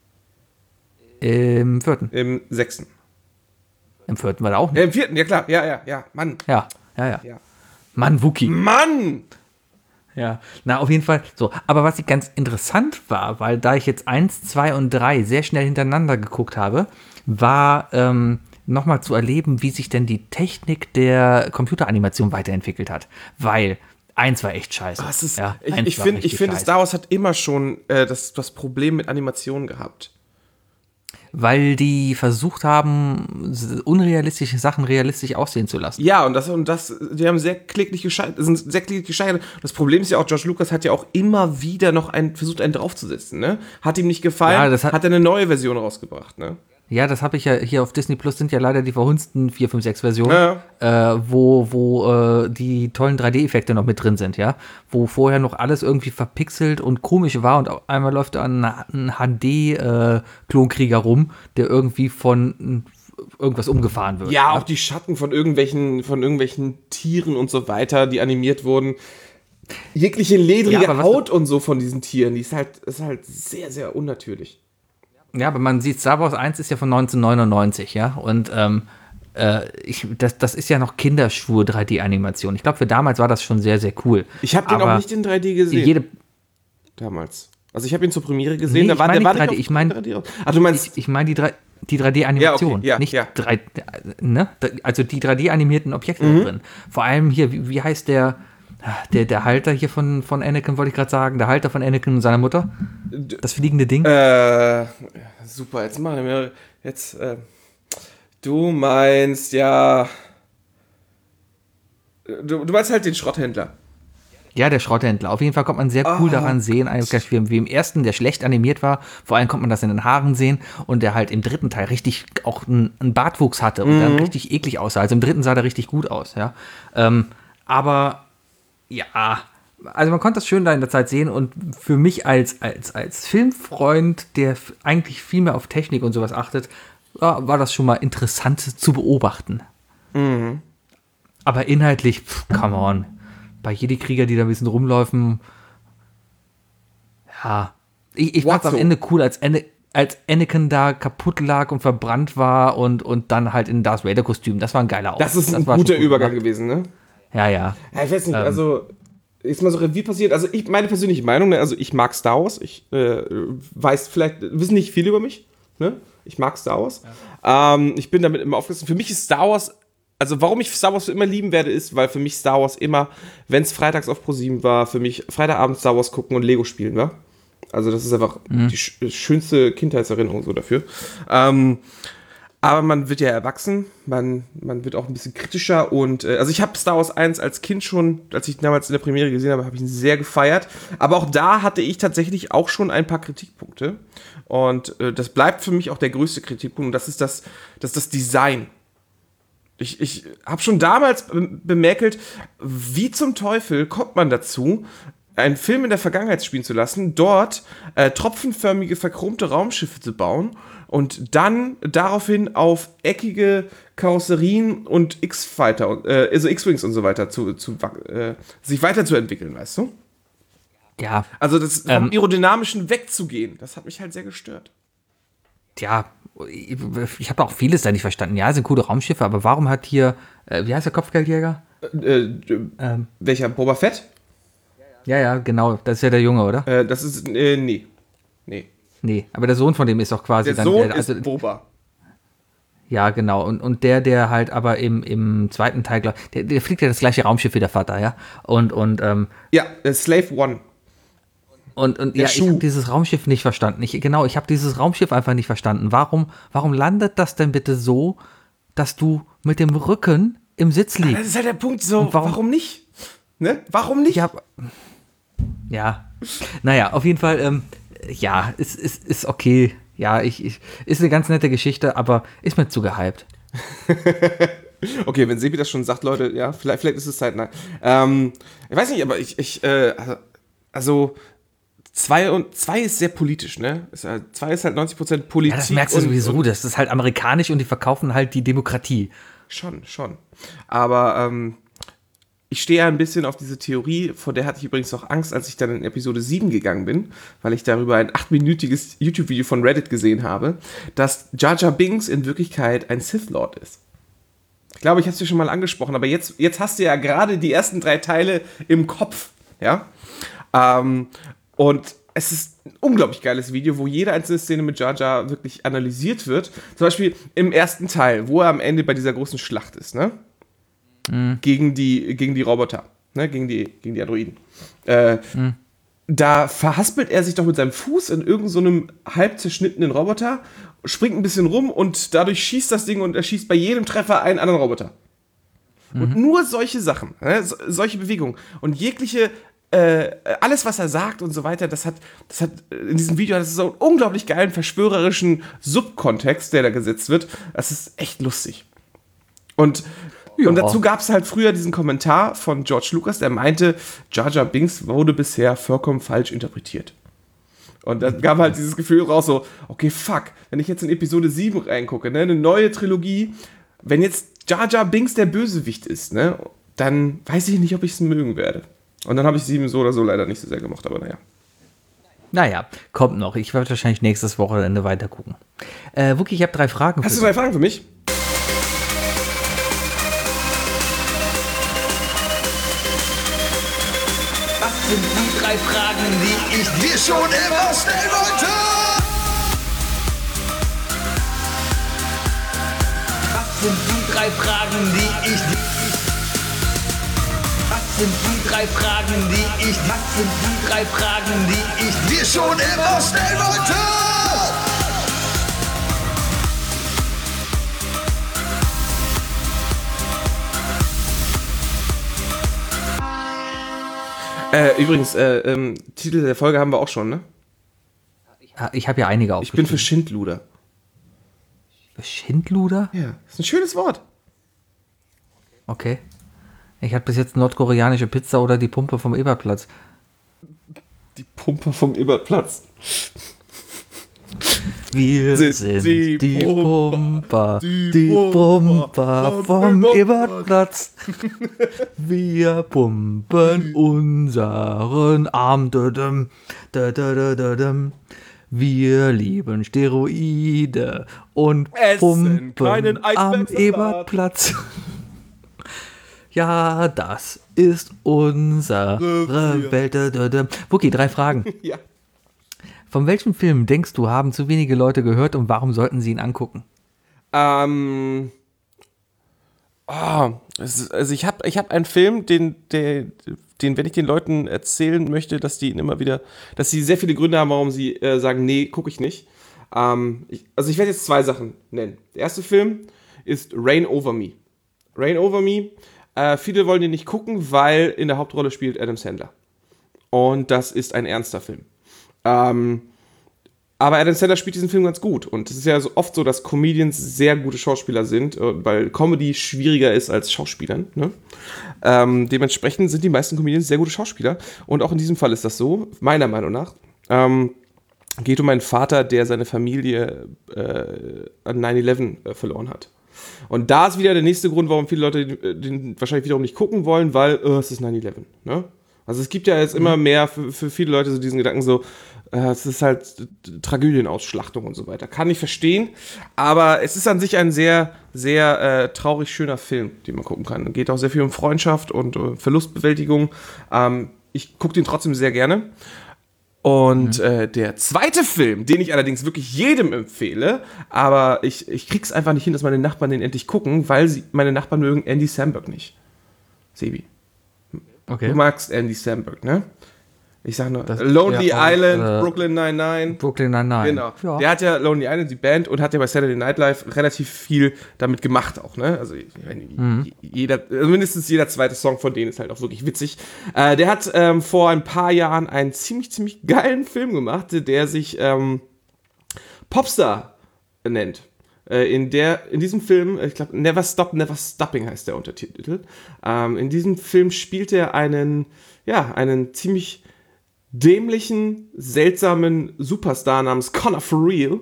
Im 4. Im 6. Im 4. war er auch nicht. Im 4. Ja klar, ja, Mann. Ja. Mann, Wookie. Mann! Ja, na, auf jeden Fall so. Aber was ganz interessant war, weil da ich jetzt 1, 2 und 3 sehr schnell hintereinander geguckt habe, war nochmal zu erleben, wie sich denn die Technik der Computeranimation weiterentwickelt hat. Weil 1 war echt scheiße. Ich finde, Star Wars hat immer schon das Problem mit Animationen gehabt. Weil die versucht haben, unrealistische Sachen realistisch aussehen zu lassen. Ja, und die haben sehr kläglich gescheitert. Das Problem ist ja auch, George Lucas hat ja auch immer wieder noch versucht, einen draufzusetzen, ne? Hat ihm nicht gefallen, hat er eine neue Version rausgebracht, ne? Ja, das habe ich ja hier auf Disney Plus, sind ja leider die verhunzten 4, 5, 6 Versionen, wo die tollen 3D-Effekte noch mit drin sind, ja. Wo vorher noch alles irgendwie verpixelt und komisch war und auf einmal läuft da ein HD-Klonkrieger rum, der irgendwie von irgendwas umgefahren wird. Ja, auch die Schatten von irgendwelchen Tieren und so weiter, die animiert wurden. Jegliche ledrige Haut und so von diesen Tieren, die ist halt sehr, sehr unnatürlich. Ja, aber man sieht, Star Wars 1 ist ja von 1999, ja, und das ist ja noch Kinderschwur 3D-Animation. Ich glaube, für damals war das schon sehr, sehr cool. Ich habe den auch nicht in 3D gesehen. Damals. Also ich habe ihn zur Premiere gesehen, ich meine die Die 3D-Animation, Ja, okay, ja, nicht ja. Also die 3D-animierten Objekte drin. Vor allem hier, wie heißt der Halter hier von Anakin, wollte ich gerade sagen, der Halter von Anakin und seiner Mutter? Das fliegende Ding? Super, jetzt machen wir du meinst ja, du meinst halt den Schrotthändler. Ja, der Schrotthändler. Auf jeden Fall kommt man sehr cool daran sehen, eigentlich wie im ersten, der schlecht animiert war. Vor allem kommt man das in den Haaren sehen und der halt im dritten Teil richtig auch einen Bartwuchs hatte und dann richtig eklig aussah. Also im dritten sah der richtig gut aus, ja. Aber ja, also man konnte das schön da in der Zeit sehen und für mich als Filmfreund, der eigentlich viel mehr auf Technik und sowas achtet, war das schon mal interessant zu beobachten. Aber inhaltlich, come on. Bei Jedi-Krieger, die da ein bisschen rumlaufen, ja. Ich fand es am Ende cool, als Anakin da kaputt lag und verbrannt war und dann halt in Darth Vader-Kostüm. Das war ein geiler Auftritt. Das ist ein guter Übergang gewesen, ne? Ja. Ja, ich weiß nicht, also ist mal so Revue passiert. Also meine persönliche Meinung, ne? Also ich mag Star Wars. Ich wissen nicht viel über mich, ne? Ich mag Star Wars. Ja. Ich bin damit immer aufgewachsen. Für mich ist Star Wars, also warum ich Star Wars für immer lieben werde, ist, weil für mich Star Wars immer, wenn es freitags auf ProSieben war, für mich Freitagabend Star Wars gucken und Lego spielen war. Also das ist einfach die schönste Kindheitserinnerung so dafür. Aber man wird ja erwachsen, man wird auch ein bisschen kritischer und also ich habe Star Wars 1 als Kind schon, als ich damals in der Premiere gesehen habe, habe ich ihn sehr gefeiert. Aber auch da hatte ich tatsächlich auch schon ein paar Kritikpunkte und das bleibt für mich auch der größte Kritikpunkt und das ist das Design. Ich habe schon damals bemäkelt, wie zum Teufel kommt man dazu, einen Film in der Vergangenheit spielen zu lassen, dort tropfenförmige, verchromte Raumschiffe zu bauen und dann daraufhin auf eckige Karosserien und X-Fighter, also X-Wings und so weiter sich weiterzuentwickeln, weißt du? Ja. Also das vom Aerodynamischen wegzugehen, das hat mich halt sehr gestört. Ja, ich habe auch vieles da nicht verstanden. Ja, sind coole Raumschiffe, aber warum hat hier, wie heißt der Kopfgeldjäger? Welcher? Boba Fett? Ja, genau. Das ist ja der Junge, oder? Das ist, nee. Nee, aber der Sohn von dem ist doch quasi der Sohn ist Boba. Ja, genau. Und der halt aber im zweiten Teil, der fliegt ja das gleiche Raumschiff wie der Vater, ja? Ja, Slave One. Und ja, ich habe dieses Raumschiff nicht verstanden. Ich habe dieses Raumschiff einfach nicht verstanden. Warum landet das denn bitte so, dass du mit dem Rücken im Sitz liegst? Das ist halt der Punkt, so, warum nicht? Ne? Warum nicht? Ja. Naja, auf jeden Fall, ja, ist okay. Ja, ist eine ganz nette Geschichte, aber ist mir zu gehypt. Okay, wenn Sebi das schon sagt, Leute, ja, vielleicht ist es Zeit. Nein. Ich weiß nicht, aber also 2 ist sehr politisch, ne? 2 ist halt 90% Politik. Ja, das merkst du sowieso. Das ist halt amerikanisch und die verkaufen halt die Demokratie. Schon. Aber ich stehe ja ein bisschen auf diese Theorie, vor der hatte ich übrigens auch Angst, als ich dann in Episode 7 gegangen bin, weil ich darüber ein 8-minütiges YouTube-Video von Reddit gesehen habe, dass Jar Jar Binks in Wirklichkeit ein Sith Lord ist. Ich glaube, ich habe es dir schon mal angesprochen, aber jetzt hast du ja gerade die ersten 3 Teile im Kopf, ja? Und es ist ein unglaublich geiles Video, wo jede einzelne Szene mit Jar Jar wirklich analysiert wird. Zum Beispiel im ersten Teil, wo er am Ende bei dieser großen Schlacht ist, ne? Gegen die Roboter, ne? Gegen die Androiden. Da verhaspelt er sich doch mit seinem Fuß in irgendeinem halb zerschnittenen Roboter, springt ein bisschen rum und dadurch schießt das Ding und er schießt bei jedem Treffer einen anderen Roboter. Und nur solche Sachen, ne? Solche Bewegungen. Und jegliche alles, was er sagt und so weiter, das hat in diesem Video, das ist so einen unglaublich geilen, verschwörerischen Subkontext, der da gesetzt wird. Das ist echt lustig. Und dazu gab es halt früher diesen Kommentar von George Lucas, der meinte, Jar Jar Binks wurde bisher vollkommen falsch interpretiert. Und da gab halt dieses Gefühl raus, so, okay, fuck, wenn ich jetzt in Episode 7 reingucke, ne, eine neue Trilogie, wenn jetzt Jar Jar Binks der Bösewicht ist, ne, dann weiß ich nicht, ob ich es mögen werde. Und dann habe ich 7 so oder so leider nicht so sehr gemacht, aber naja. Naja, kommt noch. Ich werde wahrscheinlich nächstes Wochenende weiter gucken. Wookie, ich habe 3 Fragen für dich. Hast du 3 Fragen für mich? Was sind die 3 Fragen, die ich dir schon immer stellen wollte? sind die drei Fragen, die ich Was sind die drei Fragen, die ich Was sind die drei Fragen, die ich dir schon immer stellen wollte? Übrigens, Titel der Folge haben wir auch schon, ne? Ich habe ja einige Ich aufgeschrieben. bin für Schindluder. Schindluder? Ja, ist ein schönes Wort. Okay. Ich hatte bis jetzt nordkoreanische Pizza oder die Pumpe vom Ebertplatz. Die Pumpe vom Ebertplatz. Wir sind die Pumper, die Pumper vom Ebertplatz. Wir pumpen unseren Arm. Wir lieben Steroide und Essen pumpen keinen am Eisbergsalat. Ebertplatz. Ja, das ist unsere Welt. Wookie, 3 Fragen. Ja. Von welchem Film denkst du, haben zu wenige Leute gehört und warum sollten sie ihn angucken? Also ich hab einen Film, den, wenn ich den Leuten erzählen möchte, dass die ihn immer wieder, dass sie sehr viele Gründe haben, warum sie sagen, nee, gucke ich nicht. Ich werde jetzt 2 Sachen nennen. Der erste Film ist Reign Over Me. Reign Over Me. Viele wollen den nicht gucken, weil in der Hauptrolle spielt Adam Sandler. Und das ist ein ernster Film. Aber Adam Sandler spielt diesen Film ganz gut. Und es ist ja so oft so, dass Comedians sehr gute Schauspieler sind, weil Comedy schwieriger ist als Schauspielern. Ne? Dementsprechend sind die meisten Comedians sehr gute Schauspieler. Und auch in diesem Fall ist das so, meiner Meinung nach. Geht um einen Vater, der seine Familie an 9/11 verloren hat. Und da ist wieder der nächste Grund, warum viele Leute den wahrscheinlich wiederum nicht gucken wollen, weil es ist 9/11. Ne? Also es gibt ja jetzt immer mehr für viele Leute so diesen Gedanken so, es ist halt Tragödienausschlachtung und so weiter. Kann ich verstehen, aber es ist an sich ein sehr, sehr traurig schöner Film, den man gucken kann. Es geht auch sehr viel um Freundschaft und Verlustbewältigung. Ich gucke den trotzdem sehr gerne. Und der zweite Film, den ich allerdings wirklich jedem empfehle, aber ich krieg's einfach nicht hin, dass meine Nachbarn den endlich gucken, weil meine Nachbarn mögen Andy Samberg nicht. Sebi. Okay. Du magst Andy Samberg, ne? Ich sag nur, Das- Lonely ja, Island, Brooklyn Nine-Nine. Brooklyn Nine-Nine. Genau. Ja. Der hat ja Lonely Island, die Band, und hat ja bei Saturday Night Live relativ viel damit gemacht auch, ne? Also mindestens jeder zweite Song von denen ist halt auch wirklich witzig. Der hat vor ein paar Jahren einen ziemlich, ziemlich geilen Film gemacht, der sich Popstar nennt. In diesem Film, ich glaube, Never Stop, Never Stopping heißt der Untertitel. In diesem Film spielt er einen ziemlich dämlichen, seltsamen Superstar namens Conor For Real.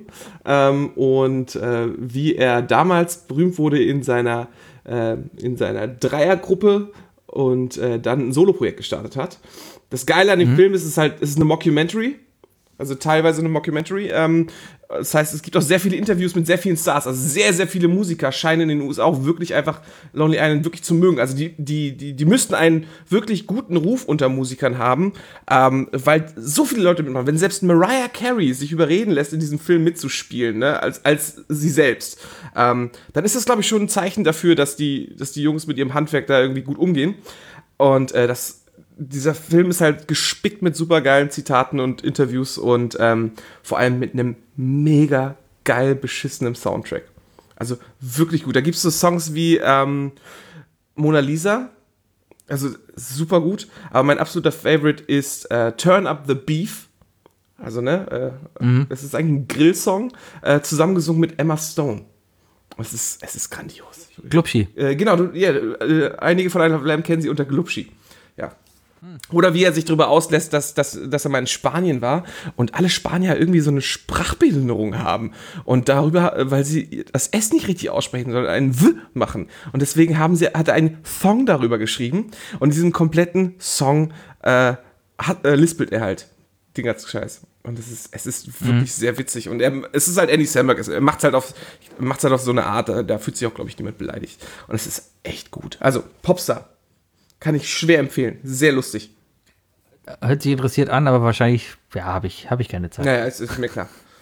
Wie er damals berühmt wurde in seiner Dreiergruppe und dann ein Soloprojekt gestartet hat. Das Geile an dem Film ist, es ist eine Mockumentary. Also teilweise eine Mockumentary. Das heißt, es gibt auch sehr viele Interviews mit sehr vielen Stars. Also sehr, sehr viele Musiker scheinen in den USA auch wirklich einfach Lonely Island wirklich zu mögen. Also die müssten einen wirklich guten Ruf unter Musikern haben, weil so viele Leute mitmachen. Wenn selbst Mariah Carey sich überreden lässt, in diesem Film mitzuspielen, ne, als sie selbst, dann ist das, glaube ich, schon ein Zeichen dafür, dass die Jungs mit ihrem Handwerk da irgendwie gut umgehen. Und dieser Film ist halt gespickt mit supergeilen Zitaten und Interviews und vor allem mit einem mega geil beschissenen Soundtrack. Also wirklich gut. Da gibt es so Songs wie Mona Lisa, also super gut, aber mein absoluter Favorite ist Turn Up the Beef. Also, das ist eigentlich ein Grillsong, zusammengesungen mit Emma Stone. Es ist grandios. Glubschi. Genau, einige von einem kennen sie unter Glubschi. Ja. Oder wie er sich darüber auslässt, dass er mal in Spanien war und alle Spanier irgendwie so eine Sprachbehinderung haben und darüber, weil sie das S nicht richtig aussprechen, sondern einen W machen. Und deswegen hat er einen Song darüber geschrieben und diesen kompletten Song lispelt er halt den ganzen Scheiß. Und es ist wirklich sehr witzig. Und es ist halt Andy Samberg. Er macht's halt auf so eine Art, da fühlt sich auch, glaube ich, niemand beleidigt. Und es ist echt gut. Also, Popstar. Kann ich schwer empfehlen. Sehr lustig. Hört sich interessiert an, aber wahrscheinlich, ja, habe ich keine Zeit. Naja, es ist mir klar.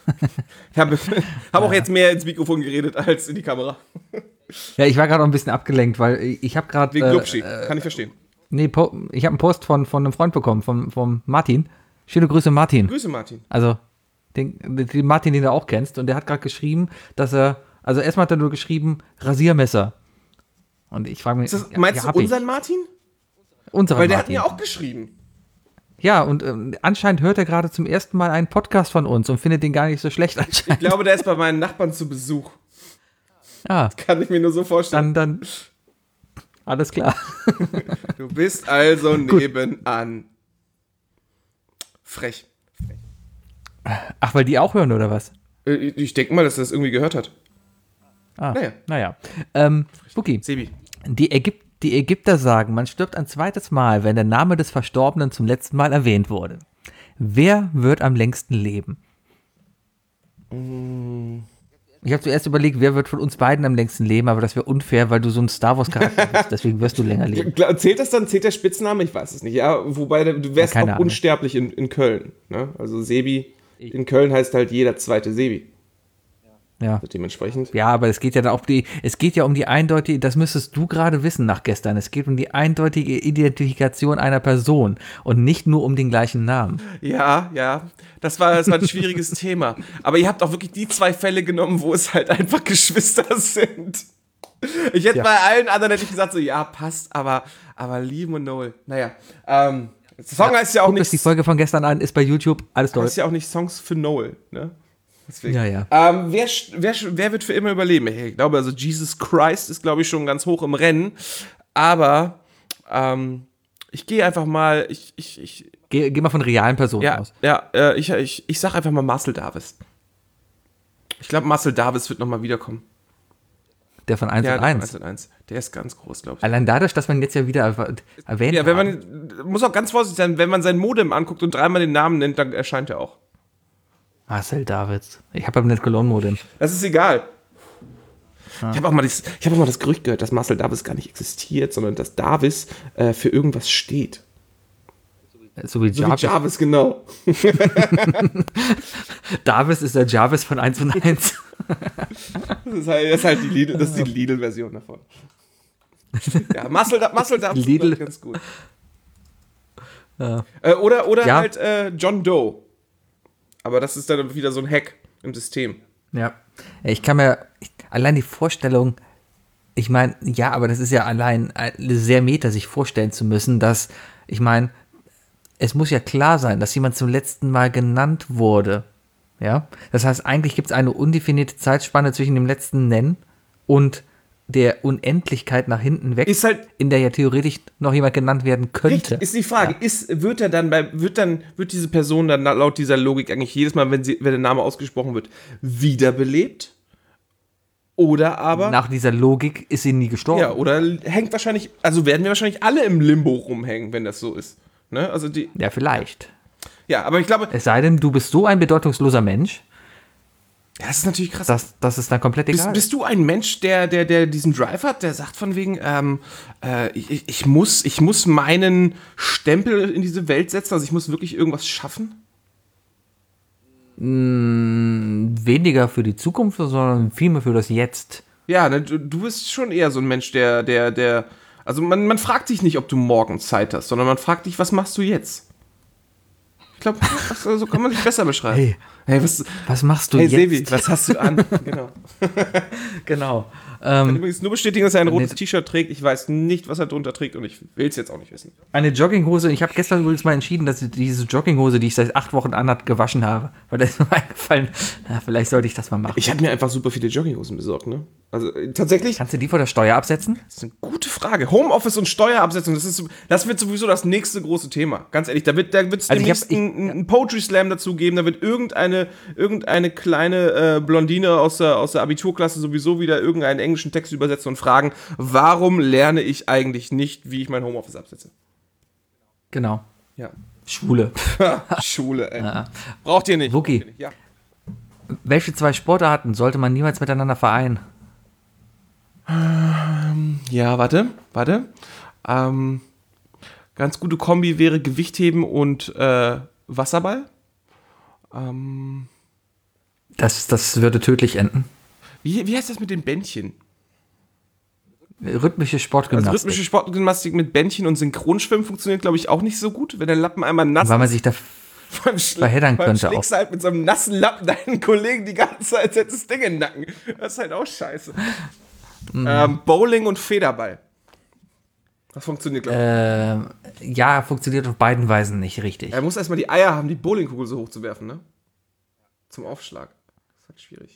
Ich habe auch jetzt mehr ins Mikrofon geredet als in die Kamera. Ja, ich war gerade auch ein bisschen abgelenkt, weil ich habe gerade. Wegen Glubschi, kann ich verstehen. Nee, ich habe einen Post von einem Freund bekommen, vom Martin. Schöne Grüße, Martin. Grüße, Martin. Also, den Martin, den du auch kennst. Und der hat gerade geschrieben, dass also erstmal hat er nur geschrieben, Rasiermesser. Und ich frage mich. Meinst du unseren Martin? Unseren Weil der Martin. hat mir auch geschrieben. Ja, und anscheinend hört er gerade zum ersten Mal einen Podcast von uns und findet den gar nicht so schlecht Ich anscheinend. glaube, der ist bei meinen Nachbarn zu Besuch. Ja, Kann ich mir nur so vorstellen. dann alles klar. Du bist also nebenan. Frech. Ach, weil die auch hören, oder was? Ich denke mal, dass er das irgendwie gehört hat. Ah, Naja. Buki, Sebi. die Ägypter sagen, man stirbt ein zweites Mal, wenn der Name des Verstorbenen zum letzten Mal erwähnt wurde. Wer wird am längsten leben? Ich habe zuerst überlegt, wer wird von uns beiden am längsten leben, aber das wäre unfair, weil du so ein Star Wars-Charakter bist, deswegen wirst du länger leben. Zählt das dann? Zählt der Spitzname? Ich weiß es nicht. Ja, wobei du wärst keine auch Ahnung. unsterblich in Köln. Ne? Also Sebi in Köln heißt halt jeder zweite Sebi. Ja. Also dementsprechend. Ja, aber es geht ja um die eindeutige, das müsstest du gerade wissen nach gestern, es geht um die eindeutige Identifikation einer Person und nicht nur um den gleichen Namen. Ja. Das war ein schwieriges Thema. Aber ihr habt auch wirklich die 2 Fälle genommen, wo es halt einfach Geschwister sind. Ich hätte bei allen anderen gesagt, so, ja, passt, aber Liam und Noel. Naja. Der Song heißt ja auch Guck nicht. es die Folge von gestern an, ist bei YouTube, alles heißt Deutsch. ja auch nicht Songs für Noel, ne? Deswegen. Ja. Wer wird für immer überleben? Ich glaube, also Jesus Christ ist, glaube ich, schon ganz hoch im Rennen. Aber ich gehe einfach mal. Geh mal von realen Personen aus. Ich sag einfach mal Marcel Davis. Ich glaube, Marcel Davis wird nochmal wiederkommen. Der von 1 und 1. 1. Der ist ganz groß, glaube ich. Allein dadurch, dass man jetzt ja wieder erwähnt Ja, muss auch ganz vorsichtig sein, wenn man sein Modem anguckt und 3-mal den Namen nennt, dann erscheint er auch. Marcel Davids. Ich habe aber nicht Cologne-Modem. Das ist egal. Ich habe auch mal das Gerücht gehört, dass Marcel Davis gar nicht existiert, sondern dass Davis für irgendwas steht. So wie So Jarvis. wie Jarvis, genau. Davis ist der Jarvis von 1 und 1. Das ist halt die Lidl-Version davon. Ja, Marcel Davis Lidl. ist ganz gut. Ja. Oder Ja. halt John Doe. Aber das ist dann wieder so ein Hack im System. Ja. Ich kann mir allein die Vorstellung, ich meine, ja, aber das ist ja allein sehr meta, sich vorstellen zu müssen, dass, ich meine, es muss ja klar sein, dass jemand zum letzten Mal genannt wurde. Ja. Das heißt, eigentlich gibt es eine undefinierte Zeitspanne zwischen dem letzten Nennen und der Unendlichkeit nach hinten weg, Ist halt- in der ja theoretisch noch jemand genannt werden könnte. Richtig, ist die Frage, wird diese Person dann laut dieser Logik eigentlich jedes Mal, wenn der Name ausgesprochen wird, wiederbelebt? Oder aber, Nach dieser Logik ist sie nie gestorben. ja, oder hängt wahrscheinlich, also werden wir wahrscheinlich alle im Limbo rumhängen, wenn das so ist. Ne? Also Ja, vielleicht. ja, aber ich glaube, Es sei denn, du bist so ein bedeutungsloser Mensch, ja, das ist natürlich krass. dass es dann komplett egal ist. Bist du ein Mensch, der diesen Drive hat, der sagt von wegen, ich muss meinen Stempel in diese Welt setzen, also ich muss wirklich irgendwas schaffen? Weniger für die Zukunft, sondern vielmehr für das Jetzt. Ja, ne, du bist schon eher so ein Mensch, der also man fragt dich nicht, ob du morgen Zeit hast, sondern man fragt dich, was machst du jetzt? Ich glaube, so kann man sich besser beschreiben. Hey, was machst du hey jetzt? Sebi, was hast du an? Genau. Genau. Ich kann übrigens nur bestätigen, dass er ein rotes T-Shirt trägt. Ich weiß nicht, was er drunter trägt und ich will es jetzt auch nicht wissen. Eine Jogginghose. Ich habe gestern übrigens mal entschieden, dass ich diese Jogginghose, die ich seit 8 Wochen anhat, gewaschen habe. Weil da ist mir eingefallen, na, vielleicht sollte ich das mal machen. Ich habe mir einfach super viele Jogginghosen besorgt, ne? Also tatsächlich, Kannst du die vor der Steuer absetzen? das ist eine gute Frage. Homeoffice und Steuerabsetzung, das wird sowieso das nächste große Thema. Ganz ehrlich, da wird es Also demnächst einen Poetry Slam dazu geben, da wird irgendeine kleine Blondine aus der Abiturklasse sowieso wieder irgendeinen englischen Text übersetzen und fragen, warum lerne ich eigentlich nicht, wie ich mein Homeoffice absetze? Genau. Ja. Schwule. Schule, ey. Braucht ihr nicht. Wookie. Braucht ihr nicht. Ja. Welche 2 Sportarten sollte man niemals miteinander vereinen? Ja, warte. Ganz gute Kombi wäre Gewichtheben und Wasserball. Das würde tödlich enden. Wie heißt das mit den Bändchen? Rhythmische Sportgymnastik. Also rhythmische Sportgymnastik mit Bändchen und Synchronschwimmen funktioniert, glaube ich, auch nicht so gut, wenn der Lappen einmal nass Weil man ist. sich da verheddern könnte auch. schlägst du halt mit so einem nassen Lappen deinen Kollegen die ganze Zeit, als hättest das Ding im Nacken. Das ist halt auch scheiße. Bowling und Federball. Das funktioniert, glaube ich. Ja, funktioniert auf beiden Weisen nicht richtig. Er muss erstmal die Eier haben, die Bowlingkugel so hoch zu werfen, ne? Zum Aufschlag. Das ist halt schwierig.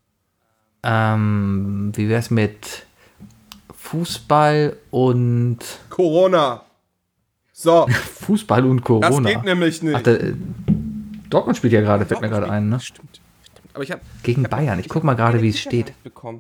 Wie wär's mit Fußball und Corona. So, Fußball und Corona? das geht nämlich nicht. Ach, Dortmund spielt ja gerade, fällt mir gerade ein, ne? Stimmt. Aber ich hab Gegen Bayern. Ich guck mal gerade, wie es steht. bekommen.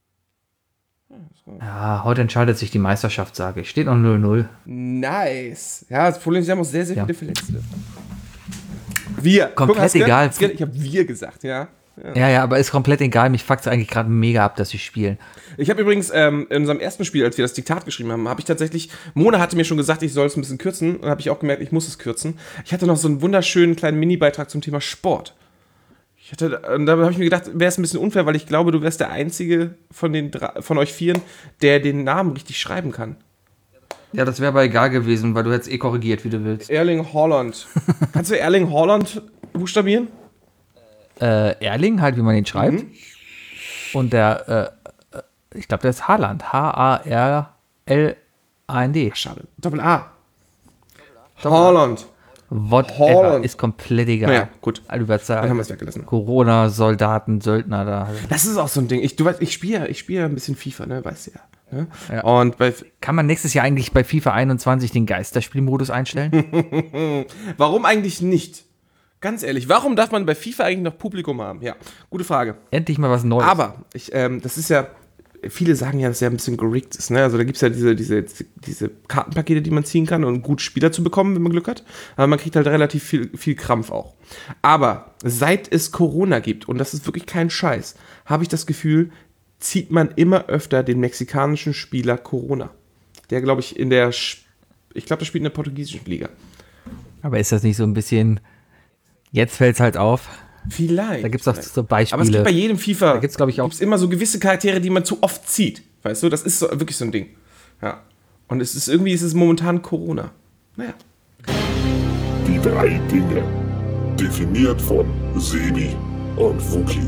Ja, heute entscheidet sich die Meisterschaft, sage ich. Steht noch 0-0. Nice. Ja, das Problem ist, wir haben auch sehr, sehr Ja. viele Verletzte. Wir. Komplett hast du egal. gehört? Ich habe wir gesagt, ja. Ja, aber ist komplett egal. Mich fuckt's eigentlich gerade mega ab, dass sie spielen. Ich habe übrigens in unserem ersten Spiel, als wir das Diktat geschrieben haben, habe ich tatsächlich, Mona hatte mir schon gesagt, ich soll es ein bisschen kürzen, und habe ich auch gemerkt, ich muss es kürzen. Ich hatte noch so einen wunderschönen kleinen Mini-Beitrag zum Thema Sport. Und da habe ich mir gedacht, wäre es ein bisschen unfair, weil ich glaube, du wärst der Einzige von euch Vieren, der den Namen richtig schreiben kann. Ja, das wäre aber egal gewesen, weil du hättest korrigiert, wie du willst. Erling Haaland. Kannst du Erling Haaland buchstabieren? Erling, halt, wie man ihn schreibt. Und der, ich glaube, der ist Haaland. H-A-R-L-A-N-D. Schade. Doppel-A. Haaland. Whatever. Haaland. Ist komplett egal. Naja, gut. Also, du wirst Dann haben wir sagen, es weggelassen. Corona, Soldaten, Söldner da. Das ist auch so ein Ding. Du weißt, ich spiele ein bisschen FIFA, ne? Weißt du ja. Ne? Ja. Und Kann man nächstes Jahr eigentlich bei FIFA 21 den Geisterspielmodus einstellen? warum eigentlich nicht? Ganz ehrlich, warum darf man bei FIFA eigentlich noch Publikum haben? Ja, gute Frage. Endlich mal was Neues. Aber das ist ja, viele sagen ja, dass ja ein bisschen gerickt ist. Ne? Also da gibt es ja diese Kartenpakete, die man ziehen kann, um gut Spieler zu bekommen, wenn man Glück hat. Aber man kriegt halt relativ viel Krampf auch. Aber seit es Corona gibt, und das ist wirklich kein Scheiß, habe ich das Gefühl, zieht man immer öfter den mexikanischen Spieler Corona. Der, glaube ich, ich glaube, der spielt in der portugiesischen Liga. Aber ist das nicht so ein bisschen, jetzt fällt es halt auf. Vielleicht. Da gibt es auch so Beispiele. Aber es gibt bei jedem FIFA, Da gibt's, glaub ich, auch- gibt's immer so gewisse Charaktere, die man zu oft zieht. Weißt du, das ist so, wirklich so ein Ding. Ja. Und es ist momentan Corona. Naja. Die 3 Dinge. Definiert von Sebi und Wookie.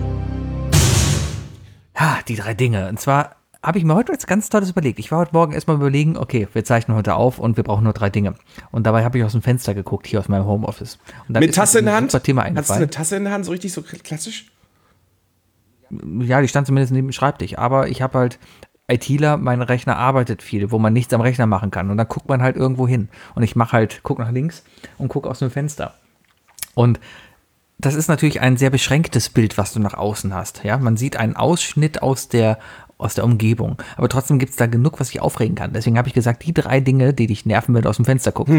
Ja, die 3 Dinge. Und zwar habe ich mir heute was ganz Tolles überlegt. Ich war heute Morgen erstmal überlegen, okay, wir zeichnen heute auf und wir brauchen nur 3 Dinge. Und dabei habe ich aus dem Fenster geguckt, hier aus meinem Homeoffice. Und dann Mit ist mir Tasse in der ein Hand? super Thema Hattest du eingefallen. eine Tasse in der Hand, so richtig so klassisch? Ja, die stand zumindest neben dem Schreibtisch. Aber ich habe halt ITler, mein Rechner arbeitet viel, wo man nichts am Rechner machen kann. Und dann guckt man halt irgendwo hin. Und ich guck nach links und gucke aus dem Fenster. Und das ist natürlich ein sehr beschränktes Bild, was du nach außen hast. Ja, man sieht einen Ausschnitt aus der Umgebung. Aber trotzdem gibt es da genug, was dich aufregen kann. Deswegen habe ich gesagt, die 3 Dinge, die dich nerven, wenn du aus dem Fenster guckst.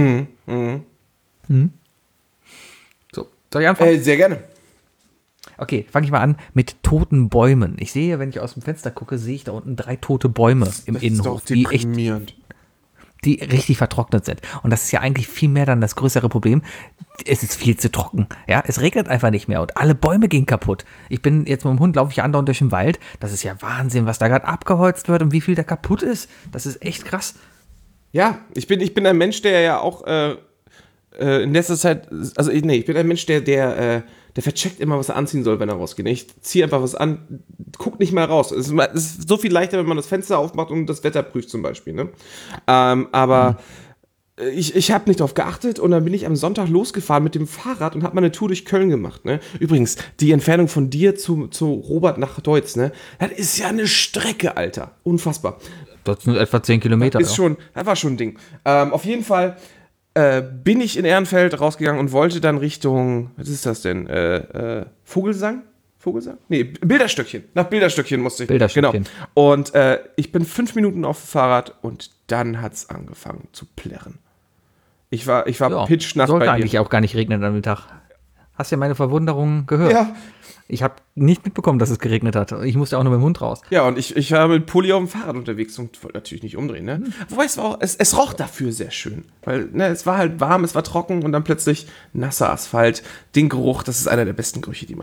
So, soll ich anfangen? Sehr gerne. Okay, fange ich mal an mit toten Bäumen. Ich sehe, wenn ich aus dem Fenster gucke, sehe ich da unten 3 tote Bäume im Innenhof, die richtig vertrocknet sind. Und das ist ja eigentlich viel mehr dann das größere Problem. Es ist viel zu trocken. Ja, es regnet einfach nicht mehr und alle Bäume gehen kaputt. Ich bin jetzt mit dem Hund, laufe ich andauernd durch den Wald. Das ist ja Wahnsinn, was da gerade abgeholzt wird und wie viel da kaputt ist. Das ist echt krass. Ja, ich bin ein Mensch, der ja auch in letzter Zeit, ich bin ein Mensch, der vercheckt immer, was er anziehen soll, wenn er rausgeht. Ich ziehe einfach was an, guck nicht mal raus. Es ist so viel leichter, wenn man das Fenster aufmacht und das Wetter prüft zum Beispiel. Ne? Aber ich habe nicht darauf geachtet und dann bin ich am Sonntag losgefahren mit dem Fahrrad und habe mal eine Tour durch Köln gemacht. Ne? Übrigens, die Entfernung von dir zu Robert nach Deutz, ne? Das ist ja eine Strecke, Alter. Unfassbar. Das sind etwa 10 Kilometer. Das war schon ein Ding. Auf jeden Fall bin ich in Ehrenfeld rausgegangen und wollte dann Richtung, was ist das denn? Vogelsang? Nee, Bilderstöckchen. Nach Bilderstöckchen musste ich. Bilderstöckchen. Genau. Und ich bin 5 Minuten auf dem Fahrrad und dann hat es angefangen zu plärren. Ich war pitchnass sollte bei eigentlich dir. auch gar nicht regnen an dem Tag. Hast ja meine Verwunderung gehört. Ja. Ich habe nicht mitbekommen, dass es geregnet hat. Ich musste auch nur mit dem Hund raus. Ja, und ich war mit Pulli auf dem Fahrrad unterwegs und wollte natürlich nicht umdrehen, ne? Wobei es roch dafür sehr schön. Weil, ne, es war halt warm, es war trocken und dann plötzlich nasser Asphalt. Den Geruch, das ist einer der besten Gerüche, die man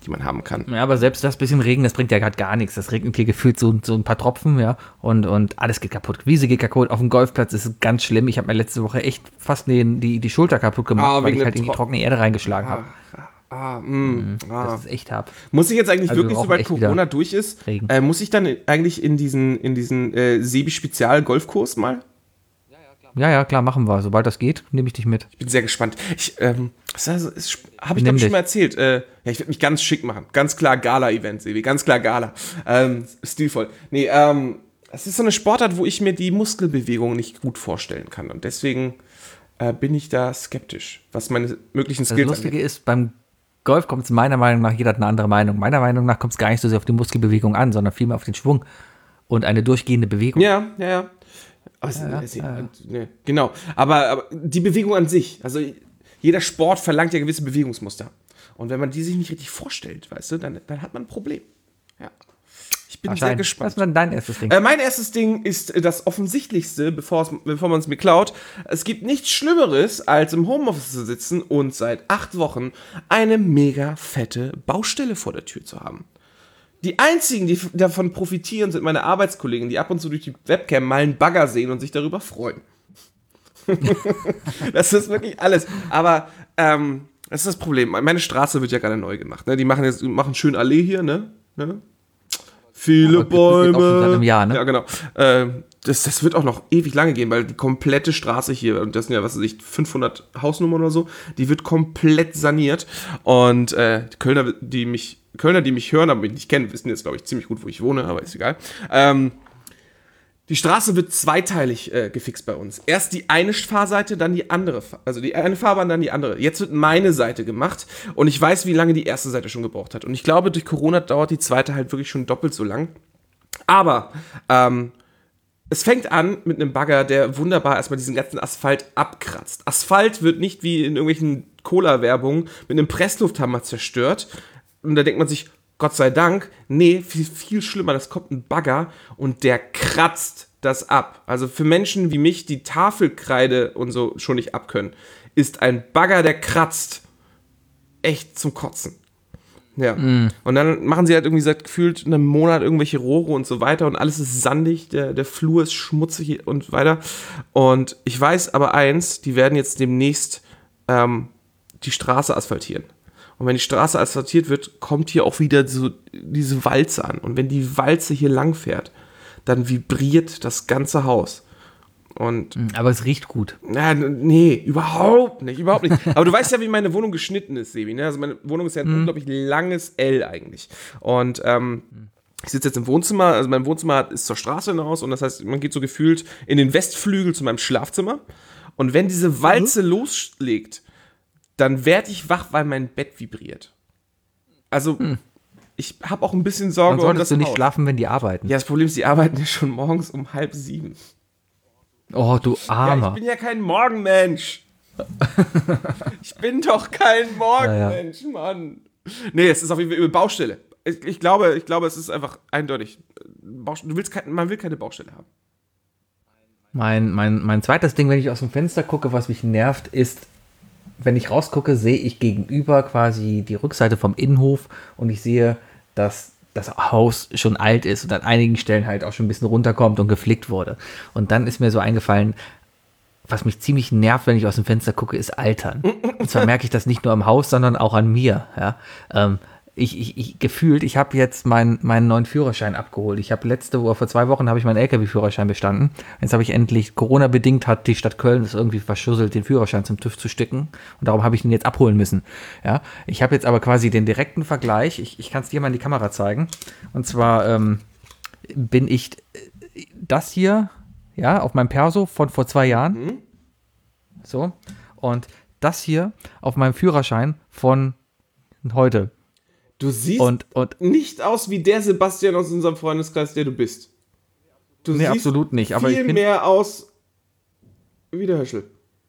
die man haben kann. Ja, aber selbst das bisschen Regen, das bringt ja gerade gar nichts. Das regnet hier gefühlt so ein paar Tropfen, ja, und alles geht kaputt. Wiese geht kaputt, auf dem Golfplatz ist es ganz schlimm. Ich habe mir letzte Woche echt fast die Schulter kaputt gemacht, weil ich halt in die trockene Erde reingeschlagen habe. Das ist echt hart. Muss ich jetzt eigentlich Also wirklich, sobald Corona durch ist, muss ich dann eigentlich in diesen Sebi-Spezial-Golfkurs mal? Ja, klar, machen wir. Sobald das geht, nehme ich dich mit. Ich bin sehr gespannt. Habe ich glaube schon mal erzählt. Ich werde mich ganz schick machen. Ganz klar Gala-Event, Sebi. Ganz klar Gala. Stilvoll. Nee, es ist so eine Sportart, wo ich mir die Muskelbewegung nicht gut vorstellen kann. Und deswegen bin ich da skeptisch, was meine möglichen Skills angeht. Das Lustige ist, beim Golf kommt es meiner Meinung nach, jeder hat eine andere Meinung. Meiner Meinung nach kommt es gar nicht so sehr auf die Muskelbewegung an, sondern vielmehr auf den Schwung und eine durchgehende Bewegung. Ja. Nee, genau. Aber die Bewegung an sich, also jeder Sport verlangt ja gewisse Bewegungsmuster. Und wenn man die sich nicht richtig vorstellt, weißt du, dann hat man ein Problem. Ja. Ich bin sehr gespannt. Was ist denn dein erstes Ding? Mein erstes Ding ist das Offensichtlichste, bevor man es mir klaut. Es gibt nichts Schlimmeres, als im Homeoffice zu sitzen und seit 8 Wochen eine mega fette Baustelle vor der Tür zu haben. Die einzigen, die davon profitieren, sind meine Arbeitskollegen, die ab und zu durch die Webcam mal einen Bagger sehen und sich darüber freuen. Das ist wirklich alles. Aber das ist das Problem. Meine Straße wird ja gerade neu gemacht. Ne? Die machen schön Allee hier, ne? Viele Bäume. Seit einem Jahr, ne? Ja, genau. Das wird auch noch ewig lange gehen, weil die komplette Straße hier, und das sind ja, 500 Hausnummern oder so, die wird komplett saniert. Und die Kölner, die mich hören, aber mich nicht kennen, wissen jetzt, glaube ich, ziemlich gut, wo ich wohne, aber ist egal. Die Straße wird zweiteilig gefixt bei uns. Erst die eine Fahrseite, dann die andere. Also die eine Fahrbahn, dann die andere. Jetzt wird meine Seite gemacht und ich weiß, wie lange die erste Seite schon gebraucht hat. Und ich glaube, durch Corona dauert die zweite halt wirklich schon doppelt so lang. Aber es fängt an mit einem Bagger, der wunderbar erstmal diesen ganzen Asphalt abkratzt. Asphalt wird nicht wie in irgendwelchen Cola-Werbungen mit einem Presslufthammer zerstört. Und da denkt man sich, Gott sei Dank, nee, viel schlimmer, das kommt ein Bagger und der kratzt das ab. Also für Menschen wie mich, die Tafelkreide und so schon nicht abkönnen, ist ein Bagger, der kratzt, echt zum Kotzen. Ja. Und dann machen sie halt irgendwie seit gefühlt einem Monat irgendwelche Rohre und so weiter und alles ist sandig, der Flur ist schmutzig und weiter. Und ich weiß aber eins, die werden jetzt demnächst die Straße asphaltieren. Und wenn die Straße asphaltiert wird, kommt hier auch wieder so diese Walze an. Und wenn die Walze hier lang fährt, dann vibriert das ganze Haus. Und aber es riecht gut. Nee, überhaupt nicht. Aber du weißt ja, wie meine Wohnung geschnitten ist, Sebi. Ne? Also meine Wohnung ist ja ein unglaublich langes L eigentlich. Und ich sitze jetzt im Wohnzimmer. Also mein Wohnzimmer ist zur Straße hinaus. Und das heißt, man geht so gefühlt in den Westflügel zu meinem Schlafzimmer. Und wenn diese Walze loslegt, dann werde ich wach, weil mein Bett vibriert. Also, ich habe auch ein bisschen Sorge um das Haus. Du nicht schlafen, wenn die arbeiten? Ja, das Problem ist, die arbeiten ja schon morgens um 6:30. Oh, du Armer. Ja, ich bin ja kein Morgenmensch. Ich bin doch kein Morgenmensch, Mann. Nee, es ist auf jeden Fall über Baustelle. Ich glaube, es ist einfach eindeutig. Man will keine Baustelle haben. Mein zweites Ding, wenn ich aus dem Fenster gucke, was mich nervt, ist, wenn ich rausgucke, sehe ich gegenüber quasi die Rückseite vom Innenhof und ich sehe, dass das Haus schon alt ist und an einigen Stellen halt auch schon ein bisschen runterkommt und geflickt wurde. Und dann ist mir so eingefallen, was mich ziemlich nervt, wenn ich aus dem Fenster gucke, ist Altern. Und zwar merke ich das nicht nur am Haus, sondern auch an mir. Ja? Ich habe jetzt meinen neuen Führerschein abgeholt. Ich habe vor 2 Wochen habe ich meinen LKW-Führerschein bestanden. Jetzt habe ich endlich, Corona-bedingt hat die Stadt Köln es irgendwie verschusselt, den Führerschein zum TÜV zu sticken. Und darum habe ich ihn jetzt abholen müssen. Ja, ich habe jetzt aber quasi den direkten Vergleich. Ich kann es dir mal in die Kamera zeigen. Und zwar bin ich das hier, ja, auf meinem Perso von vor 2 Jahren. So. Und das hier auf meinem Führerschein von heute. Du siehst nicht aus wie der Sebastian aus unserem Freundeskreis, der du bist. Du siehst absolut nicht. Aber viel mehr aus wie der Höschel.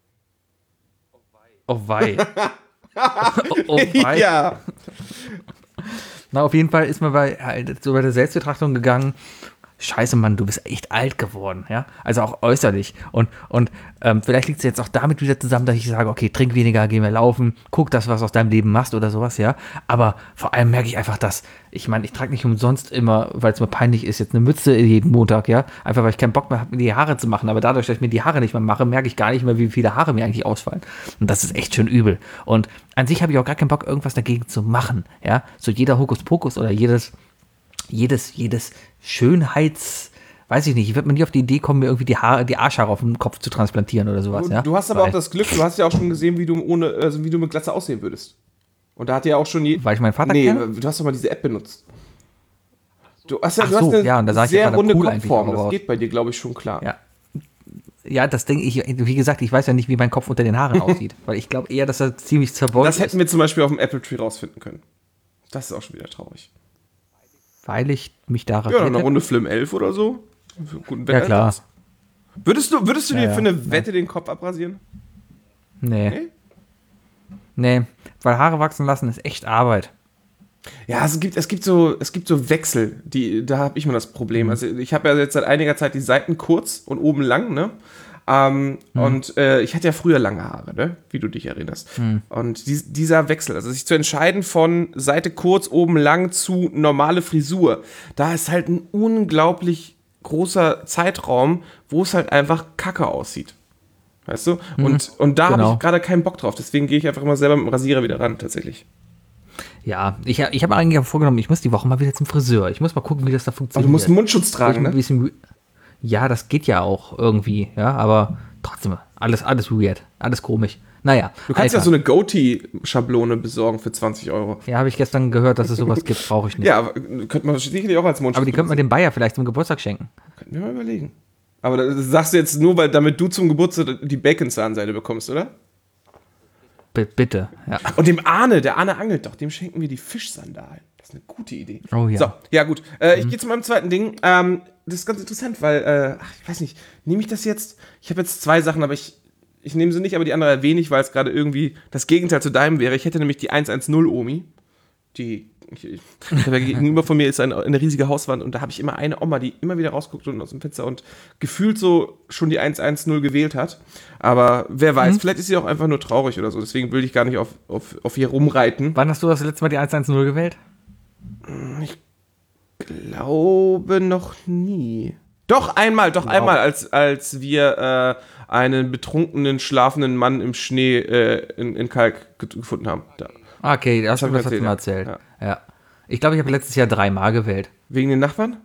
Oh wei. Oh wei. Ja. Na, auf jeden Fall ist man bei der Selbstbetrachtung gegangen. scheiße Mann, du bist echt alt geworden, ja, also auch äußerlich und vielleicht liegt es jetzt auch damit wieder zusammen, dass ich sage, okay, trink weniger, geh mehr laufen, guck das, was aus deinem Leben machst oder sowas, ja, aber vor allem merke ich einfach, dass, ich meine, ich trage nicht umsonst immer, weil es mir peinlich ist, jetzt eine Mütze jeden Montag, ja, einfach weil ich keinen Bock mehr habe, mir die Haare zu machen, aber dadurch, dass ich mir die Haare nicht mehr mache, merke ich gar nicht mehr, wie viele Haare mir eigentlich ausfallen und das ist echt schön übel und an sich habe ich auch gar keinen Bock, irgendwas dagegen zu machen, ja, so jeder Hokuspokus oder jedes Schönheits, weiß ich nicht, ich würde mir nie auf die Idee kommen, mir irgendwie die Arschhaare auf den Kopf zu transplantieren oder sowas. Ja? Du hast aber auch das Glück, du hast ja auch schon gesehen, wie du mit Glatze aussehen würdest. Und da hat ja auch schon weil ich meinen Vater kenne? Du hast doch mal diese App benutzt. Du hast und da sah ich sehr runde cool Kopfform, das geht bei dir, glaube ich, schon klar. Ja, das denke ich, wie gesagt, ich weiß ja nicht, wie mein Kopf unter den Haaren aussieht, weil ich glaube eher, dass er ziemlich zerbeugt ist. Das hätten wir zum Beispiel auf dem Apple Tree rausfinden können. Das ist auch schon wieder traurig. Weil ich mich da rasiert eine Runde Flim 11 oder so. Ja, klar. Würdest du dir für eine Wette den Kopf abrasieren? Nee, weil Haare wachsen lassen ist echt Arbeit. Ja, es gibt so Wechsel, da habe ich mal das Problem. Also ich habe ja jetzt seit einiger Zeit die Seiten kurz und oben lang, ne? Und ich hatte ja früher lange Haare, ne? Wie du dich erinnerst. Und dieser Wechsel, also sich zu entscheiden von Seite kurz, oben lang zu normale Frisur, da ist halt ein unglaublich großer Zeitraum, wo es halt einfach kacke aussieht. Weißt du? Und da habe ich gerade keinen Bock drauf. Deswegen gehe ich einfach immer selber mit dem Rasierer wieder ran, tatsächlich. Ja, ich habe eigentlich auch vorgenommen, ich muss die Woche mal wieder zum Friseur. Ich muss mal gucken, wie das da funktioniert. Aber du musst einen Mundschutz tragen, ne? Ja, das geht ja auch irgendwie, ja, aber trotzdem, alles weird, alles komisch. Naja. Du kannst ja so eine Goatee-Schablone besorgen für 20 €. Ja, habe ich gestern gehört, dass es sowas gibt, brauche ich nicht. Ja, aber könnte man sicherlich auch als Mundschutz. Aber die könnte man dem Bayer vielleicht zum Geburtstag schenken. Könnten wir mal überlegen. Aber das sagst du jetzt nur, damit du zum Geburtstag die Bacon-Zahnseide bekommst, oder? Bitte, ja. Und der Arne angelt doch, dem schenken wir die Fischsandalen. Das ist eine gute Idee. Oh ja. So, ja gut. Ich gehe zu meinem zweiten Ding. Das ist ganz interessant, weil, ich weiß nicht, nehme ich das jetzt? Ich habe jetzt 2 Sachen, aber ich nehme sie nicht, aber die andere erwähne ich, weil es gerade irgendwie das Gegenteil zu deinem wäre. Ich hätte nämlich die 110-Omi. Gegenüber von mir ist eine riesige Hauswand und da habe ich immer eine Oma, die immer wieder rausguckt und aus dem Fenster und gefühlt so schon die 110 gewählt hat. Aber wer weiß, vielleicht ist sie auch einfach nur traurig oder so. Deswegen will ich gar nicht auf ihr rumreiten. Wann hast du das letzte Mal die 110 gewählt? Ich glaube noch nie. Doch einmal, als wir einen betrunkenen, schlafenden Mann im Schnee in Kalk gefunden haben. Da. Okay, das hast du mir mal erzählt. Ja. Ich glaube, ich habe letztes Jahr 3-mal gewählt. Wegen den Nachbarn?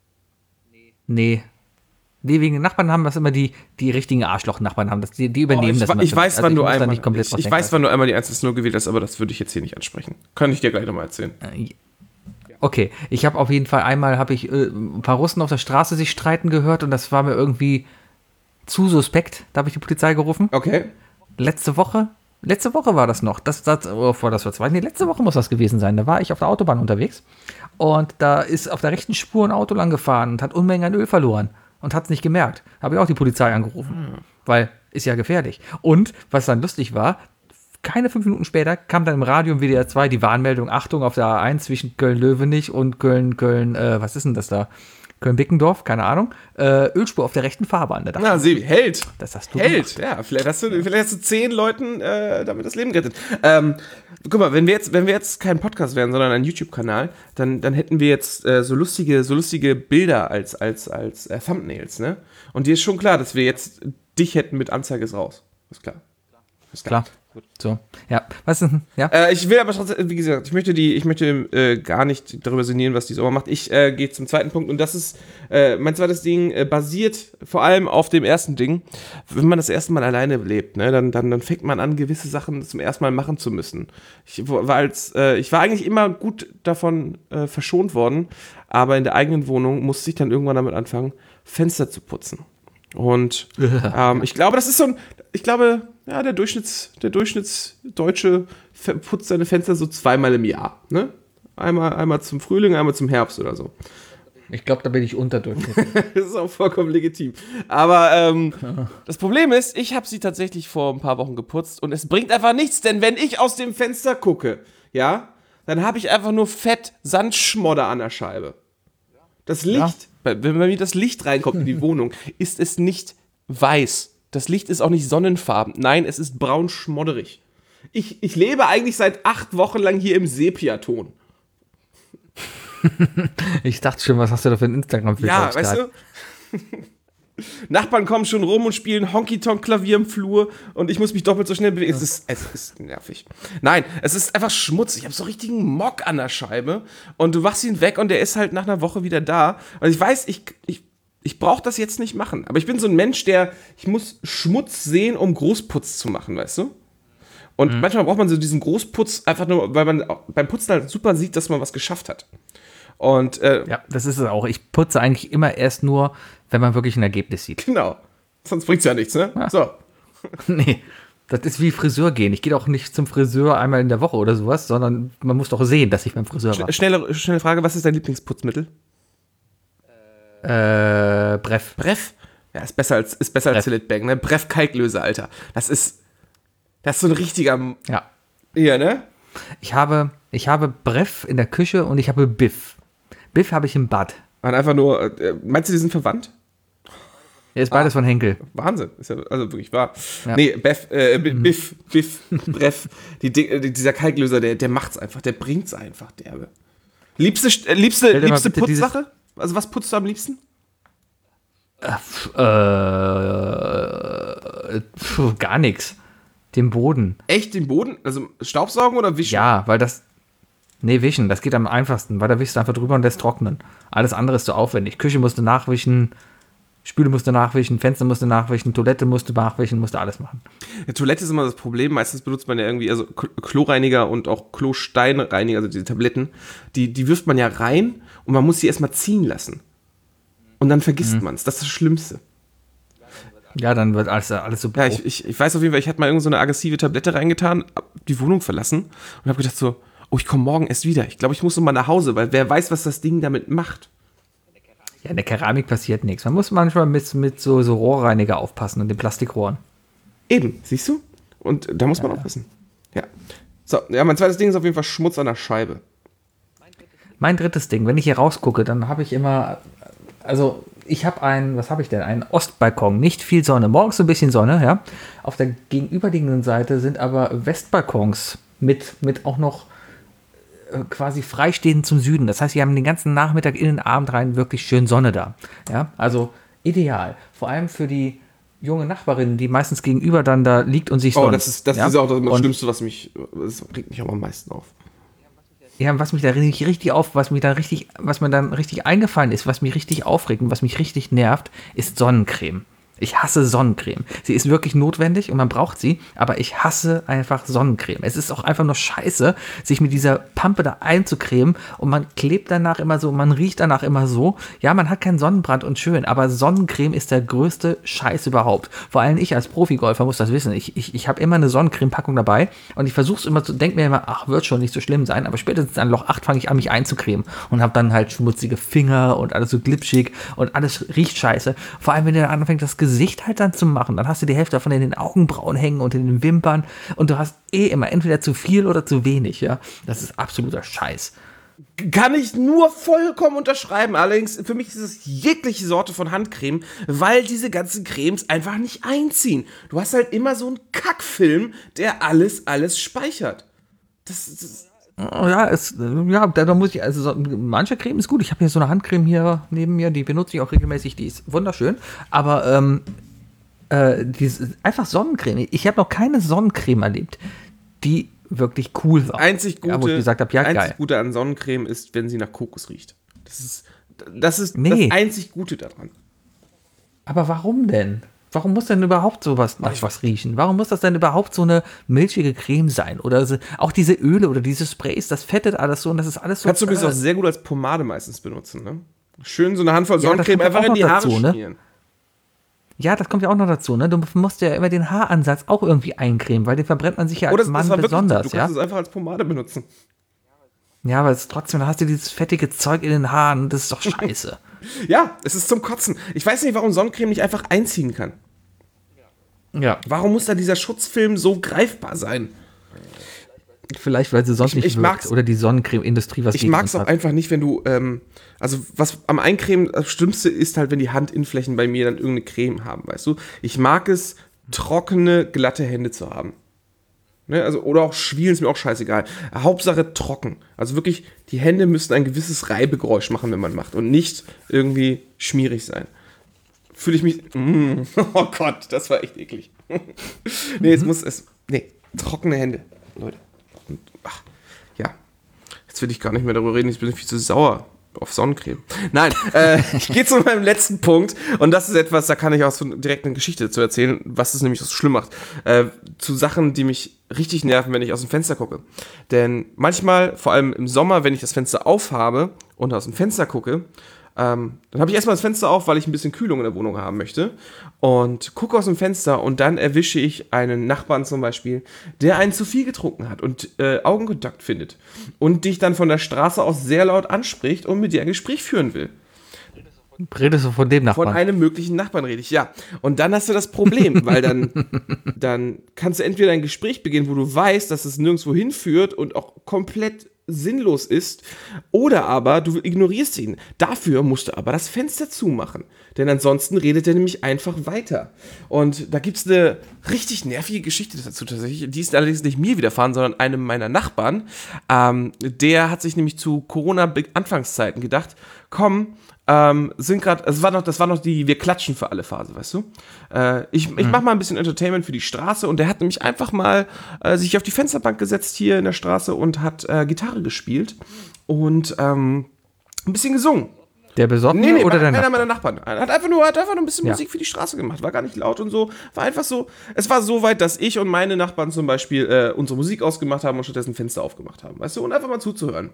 Nee, wegen den Nachbarn haben das immer die richtigen Arschloch-Nachbarn haben. Die übernehmen das immer. Ich weiß, wann du einmal die 110 gewählt hast, aber das würde ich jetzt hier nicht ansprechen. Kann ich dir gleich nochmal erzählen. Okay, ich habe auf jeden Fall ein paar Russen auf der Straße sich streiten gehört und das war mir irgendwie zu suspekt. Da habe ich die Polizei gerufen. Okay. Letzte Woche war das noch. Letzte Woche muss das gewesen sein. Da war ich auf der Autobahn unterwegs und da ist auf der rechten Spur ein Auto lang gefahren und hat Unmengen an Öl verloren und hat es nicht gemerkt. Habe ich auch die Polizei angerufen, weil ist ja gefährlich. Und was dann lustig war, keine 5 Minuten später kam dann im Radio im WDR 2 die Warnmeldung, Achtung, auf der A1 zwischen Köln-Löwenich und Köln, was ist denn das da? Köln-Bickendorf, keine Ahnung, Ölspur auf der rechten Fahrbahn. Na, Sebi, Held. Das hast du gemacht. Ja, vielleicht hast du 10 Leuten damit das Leben gerettet. Guck mal, wenn wir jetzt kein Podcast wären, sondern ein YouTube-Kanal, dann hätten wir jetzt so lustige Bilder als Thumbnails, ne? Und dir ist schon klar, dass wir jetzt dich hätten mit Anzeige ist raus. Ist klar. Gut. So, ja. Was ist denn? Ja? Ich will aber trotzdem, wie gesagt, ich möchte gar nicht darüber sinnieren, was die Sommer macht. Ich gehe zum zweiten Punkt und das ist, mein zweites Ding basiert vor allem auf dem ersten Ding. Wenn man das erste Mal alleine lebt, ne, dann fängt man an, gewisse Sachen zum ersten Mal machen zu müssen. Ich war eigentlich immer gut davon verschont worden, aber in der eigenen Wohnung musste ich dann irgendwann damit anfangen, Fenster zu putzen. Und ich glaube, der Durchschnittsdeutsche putzt seine Fenster so 2-mal im Jahr. Ne? Einmal zum Frühling, einmal zum Herbst oder so. Ich glaube, da bin ich unterdurchschnittlich. Das ist auch vollkommen legitim. Aber das Problem ist, ich habe sie tatsächlich vor ein paar Wochen geputzt und es bringt einfach nichts, denn wenn ich aus dem Fenster gucke, ja, dann habe ich einfach nur fett Sandschmodder an der Scheibe. Das Licht, wenn bei mir das Licht reinkommt in die Wohnung, ist es nicht weiß. Das Licht ist auch nicht sonnenfarben. Nein, es ist braun-schmodderig. Ich lebe eigentlich seit 8 Wochen lang hier im Sepiaton. Ich dachte schon, was hast du da für ein Instagram-Bild? Ja, weißt du? Nachbarn kommen schon rum und spielen Honky-Tonk-Klavier im Flur und ich muss mich doppelt so schnell bewegen. Es ist nervig. Nein, es ist einfach Schmutz. Ich habe so richtigen Mock an der Scheibe und du machst ihn weg und der ist halt nach einer Woche wieder da. Und ich weiß, ich brauche das jetzt nicht machen. Aber ich bin so ein Mensch, ich muss Schmutz sehen, um Großputz zu machen, weißt du? Und manchmal braucht man so diesen Großputz einfach nur, weil man beim Putzen halt super sieht, dass man was geschafft hat. Und, ja, das ist es auch. Ich putze eigentlich immer erst nur, wenn man wirklich ein Ergebnis sieht. Genau. Sonst bringt's ja nichts, ne? Ja. So. Nee, das ist wie Friseur gehen. Ich gehe doch nicht zum Friseur einmal in der Woche oder sowas, sondern man muss doch sehen, dass ich beim Friseur war. Schnelle Frage, was ist dein Lieblingsputzmittel? Bref. Bref? Ja, ist besser als Cillit-Bang, ne? Bref Kalklöse, Alter. Das ist so ein richtiger... Ja. Ja, ne? Ich habe Bref in der Küche und ich habe Biff. Biff habe ich im Bad. Und einfach nur... meinst du, die sind verwandt? Er ist beides von Henkel. Wahnsinn. Ist ja also wirklich wahr. Ja. Nee, Biff, Bref. Dieser Kalklöser, der macht's einfach. Der bringt's einfach, derbe. Liebste Putzsache? Also was putzt du am liebsten? Gar nichts. Den Boden. Echt, den Boden? Also Staubsaugen oder wischen? Ja, weil das... Nee, wischen, das geht am einfachsten, weil da wischst du einfach drüber und lässt trocknen. Alles andere ist zu aufwendig. Küche musst du nachwischen, Spüle musst du nachwischen, Fenster musst du nachwischen, Toilette musst du nachwischen, musst du alles machen. Ja, Toilette ist immer das Problem. Meistens benutzt man ja irgendwie, also Kloreiniger und auch Klosteinreiniger, also diese Tabletten, die wirft man ja rein und man muss sie erstmal ziehen lassen. Und dann vergisst man es. Das ist das Schlimmste. Ja, dann wird alles so... Ja, ich weiß auf jeden Fall, ich hatte mal irgend so eine aggressive Tablette reingetan, hab die Wohnung verlassen und habe gedacht so, oh, ich komme morgen erst wieder. Ich glaube, ich muss noch mal nach Hause, weil wer weiß, was das Ding damit macht. Ja, in der Keramik passiert nichts. Man muss manchmal mit so Rohrreiniger aufpassen und den Plastikrohren. Eben, siehst du? Und da muss man aufpassen. Ja. So, ja, mein zweites Ding ist auf jeden Fall Schmutz an der Scheibe. Mein drittes Ding, wenn ich hier rausgucke, dann habe ich immer, also ich habe was habe ich denn? Einen Ostbalkon, nicht viel Sonne, morgens so ein bisschen Sonne, ja. Auf der gegenüberliegenden Seite sind aber Westbalkons mit auch noch quasi freistehend zum Süden. Das heißt, wir haben den ganzen Nachmittag in den Abend rein wirklich schön Sonne da. Ja, also ideal. Vor allem für die junge Nachbarin, die meistens gegenüber dann da liegt und sich sonnt. Oh, das ist auch das Schlimmste, das regt mich auch am meisten auf. Ja, was mich da richtig was mir dann richtig eingefallen ist, was mich richtig aufregt und was mich richtig nervt, ist Sonnencreme. Ich hasse Sonnencreme. Sie ist wirklich notwendig und man braucht sie, aber ich hasse einfach Sonnencreme. Es ist auch einfach nur scheiße, sich mit dieser Pampe da einzucremen und man klebt danach immer so, man riecht danach immer so. Ja, man hat keinen Sonnenbrand und schön, aber Sonnencreme ist der größte Scheiß überhaupt. Vor allem ich als Profigolfer muss das wissen. Ich habe immer eine Sonnencreme-Packung dabei und ich versuche es immer zu, denke mir immer, ach, wird schon nicht so schlimm sein, aber spätestens an Loch 8 fange ich an, mich einzucremen und habe dann halt schmutzige Finger und alles so glitschig und alles riecht scheiße. Vor allem, wenn du dann anfängst, das Gesicht halt dann zu machen, dann hast du die Hälfte davon in den Augenbrauen hängen und in den Wimpern und du hast immer entweder zu viel oder zu wenig, ja. Das ist absoluter Scheiß. Kann ich nur vollkommen unterschreiben. Allerdings, für mich ist es jegliche Sorte von Handcreme, weil diese ganzen Cremes einfach nicht einziehen. Du hast halt immer so einen Kackfilm, der alles speichert. Ja, da muss ich, also manche Creme ist gut. Ich habe hier so eine Handcreme hier neben mir, die benutze ich auch regelmäßig, die ist wunderschön. Aber die ist einfach Sonnencreme. Ich habe noch keine Sonnencreme erlebt, die wirklich cool war. Einzig Gute, wo ich gesagt habe, ja, geil. Gute an Sonnencreme ist, wenn sie nach Kokos riecht. Das ist das einzig Gute daran. Aber warum denn? Warum muss denn überhaupt sowas nach was riechen? Warum muss das denn überhaupt so eine milchige Creme sein? Oder so, auch diese Öle oder diese Sprays, das fettet alles so und das ist alles so. Kannst du übrigens auch sehr gut als Pomade meistens benutzen, ne? Schön so eine Handvoll Sonnencreme einfach in die Haare schmieren. Ne? Ja, das kommt ja auch noch dazu, ne? Du musst ja immer den Haaransatz auch irgendwie eincremen, weil den verbrennt man sich ja als Mann besonders. Du kannst es einfach als Pomade benutzen. Ja, aber trotzdem, da hast du dieses fettige Zeug in den Haaren, das ist doch scheiße. Ja, es ist zum Kotzen. Ich weiß nicht, warum Sonnencreme nicht einfach einziehen kann. Ja. Warum muss da dieser Schutzfilm so greifbar sein? Vielleicht, weil sie sonst nicht wirkt. Oder die Sonnencreme-Industrie was Ich mag es auch einfach nicht, wenn du, also was am Eincremen das Schlimmste ist halt, wenn die Handinnenflächen bei mir dann irgendeine Creme haben, weißt du? Ich mag es, trockene, glatte Hände zu haben. Ne, also, oder auch Schwielen ist mir auch scheißegal. Hauptsache trocken. Also wirklich, die Hände müssen ein gewisses Reibegeräusch machen, wenn man macht. Und nicht irgendwie schmierig sein. Fühle ich mich. Oh Gott, das war echt eklig. Nee, jetzt muss es. Nee, trockene Hände, Leute. Und, ja. Jetzt will ich gar nicht mehr darüber reden, ich bin viel zu sauer auf Sonnencreme. Nein, ich gehe zu meinem letzten Punkt. Und das ist etwas, da kann ich auch so direkt eine Geschichte dazu erzählen, was es nämlich so schlimm macht. Zu Sachen, die mich richtig nerven, wenn ich aus dem Fenster gucke. Denn manchmal, vor allem im Sommer, wenn ich das Fenster aufhabe und aus dem Fenster gucke, dann habe ich erstmal das Fenster auf, weil ich ein bisschen Kühlung in der Wohnung haben möchte und gucke aus dem Fenster und dann erwische ich einen Nachbarn zum Beispiel, der einen zu viel getrunken hat und Augenkontakt findet und dich dann von der Straße aus sehr laut anspricht und mit dir ein Gespräch führen will. Redest du von dem Nachbarn? Von einem möglichen Nachbarn rede ich, ja. Und dann hast du das Problem, weil dann kannst du entweder ein Gespräch beginnen, wo du weißt, dass es nirgendwo hinführt und auch komplett sinnlos ist, oder aber du ignorierst ihn. Dafür musst du aber das Fenster zumachen, denn ansonsten redet er nämlich einfach weiter. Und da gibt es eine richtig nervige Geschichte dazu tatsächlich. Die ist allerdings nicht mir widerfahren, sondern einem meiner Nachbarn. Der hat sich nämlich zu Corona-Anfangszeiten gedacht, komm, sind gerade, das war noch die Wir klatschen für alle Phase, weißt du? Ich mach mal ein bisschen Entertainment für die Straße und der hat nämlich einfach mal sich auf die Fensterbank gesetzt hier in der Straße und hat Gitarre gespielt und ein bisschen gesungen. Der Besoffene oder der Nachbar? Einer meiner Nachbarn. Er hat einfach nur ein bisschen Musik für die Straße gemacht. War gar nicht laut und so. War einfach so. Es war so weit, dass ich und meine Nachbarn zum Beispiel unsere Musik ausgemacht haben und stattdessen Fenster aufgemacht haben. Weißt du? Und einfach mal zuzuhören.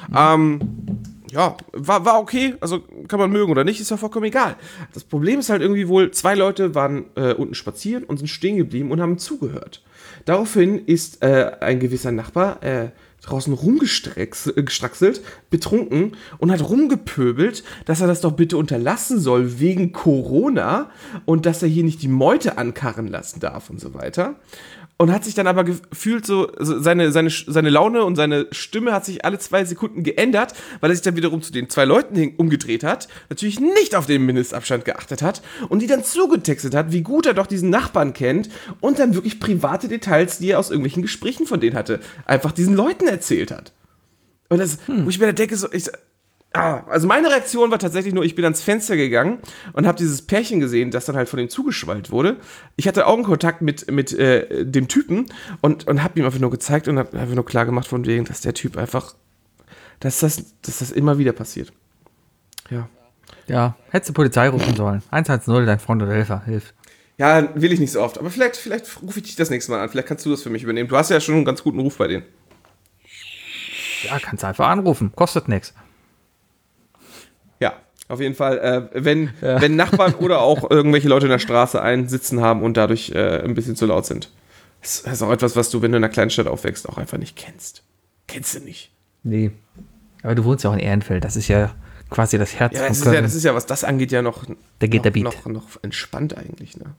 Ja, war okay. Also kann man mögen oder nicht, ist ja vollkommen egal. Das Problem ist halt irgendwie wohl, 2 Leute waren unten spazieren und sind stehen geblieben und haben zugehört. Daraufhin ist ein gewisser Nachbar draußen rumgestraxelt, betrunken und hat rumgepöbelt, dass er das doch bitte unterlassen soll wegen Corona und dass er hier nicht die Meute ankarren lassen darf und so weiter. Und hat sich dann aber gefühlt so, seine Laune und seine Stimme hat sich alle 2 Sekunden geändert, weil er sich dann wiederum zu den 2 Leuten umgedreht hat, natürlich nicht auf den Mindestabstand geachtet hat und die dann zugetextet hat, wie gut er doch diesen Nachbarn kennt und dann wirklich private Details, die er aus irgendwelchen Gesprächen von denen hatte, einfach diesen Leuten erzählt hat. Und das, wo ich mir da denke, so, also meine Reaktion war tatsächlich nur, ich bin ans Fenster gegangen und habe dieses Pärchen gesehen, das dann halt von ihm zugeschwallt wurde. Ich hatte Augenkontakt mit dem Typen und habe ihm einfach nur gezeigt und habe einfach nur klar gemacht von wegen, dass der Typ einfach, dass das immer wieder passiert. Ja. Ja, hättest du Polizei rufen sollen. 110, dein Freund oder Helfer, hilft. Ja, will ich nicht so oft, aber vielleicht rufe ich dich das nächste Mal an, vielleicht kannst du das für mich übernehmen. Du hast ja schon einen ganz guten Ruf bei denen. Ja, kannst du einfach anrufen, kostet nichts. Ja, auf jeden Fall, wenn Nachbarn oder auch irgendwelche Leute in der Straße einen sitzen haben und dadurch ein bisschen zu laut sind. Das ist auch etwas, was du, wenn du in einer Kleinstadt aufwächst, auch einfach nicht kennst. Kennst du nicht. Nee. Aber du wohnst ja auch in Ehrenfeld, das ist ja quasi das Herz von Köln. Das ist ja, was das angeht, ja noch entspannt eigentlich, ne?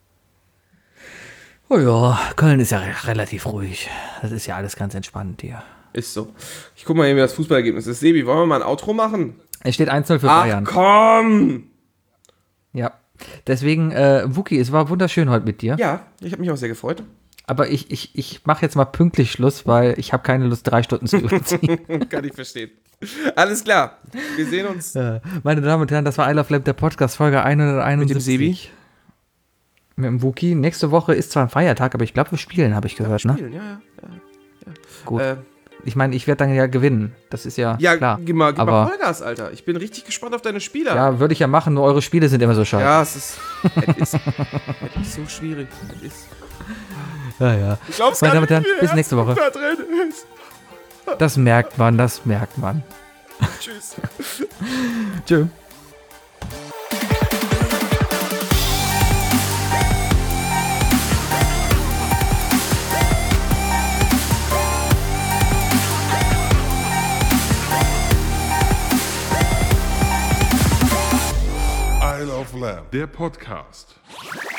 Oh ja, Köln ist ja relativ ruhig. Das ist ja alles ganz entspannt hier. Ist so. Ich guck mal eben, wie das Fußballergebnis ist. Sebi, wollen wir mal ein Outro machen? Es steht 1-0 für Bayern. Ach komm! Ja, deswegen, Wookie, es war wunderschön heute mit dir. Ja, ich habe mich auch sehr gefreut. Aber ich mache jetzt mal pünktlich Schluss, weil ich habe keine Lust, 3 Stunden zu überziehen. Kann ich verstehen. Alles klar, wir sehen uns. Meine Damen und Herren, das war I Love Lamp, der Podcast, Folge 171. Mit dem Sebi. Mit dem Wookie. Nächste Woche ist zwar ein Feiertag, aber ich glaube, wir spielen, habe ich gehört, ne? Ja. Gut. Ich meine, ich werde dann ja gewinnen. Das ist ja klar. Ja, gib mal Vollgas, Alter. Ich bin richtig gespannt auf deine Spieler. Ja, würde ich ja machen, nur eure Spiele sind immer so scheiße. Ja, es ist so schwierig. Ja. Ich glaube, meine Damen und Herren, bis nächste Woche. Da drin ist. Das merkt man. Tschüss. Tschö. I Love Lamp, der Podcast.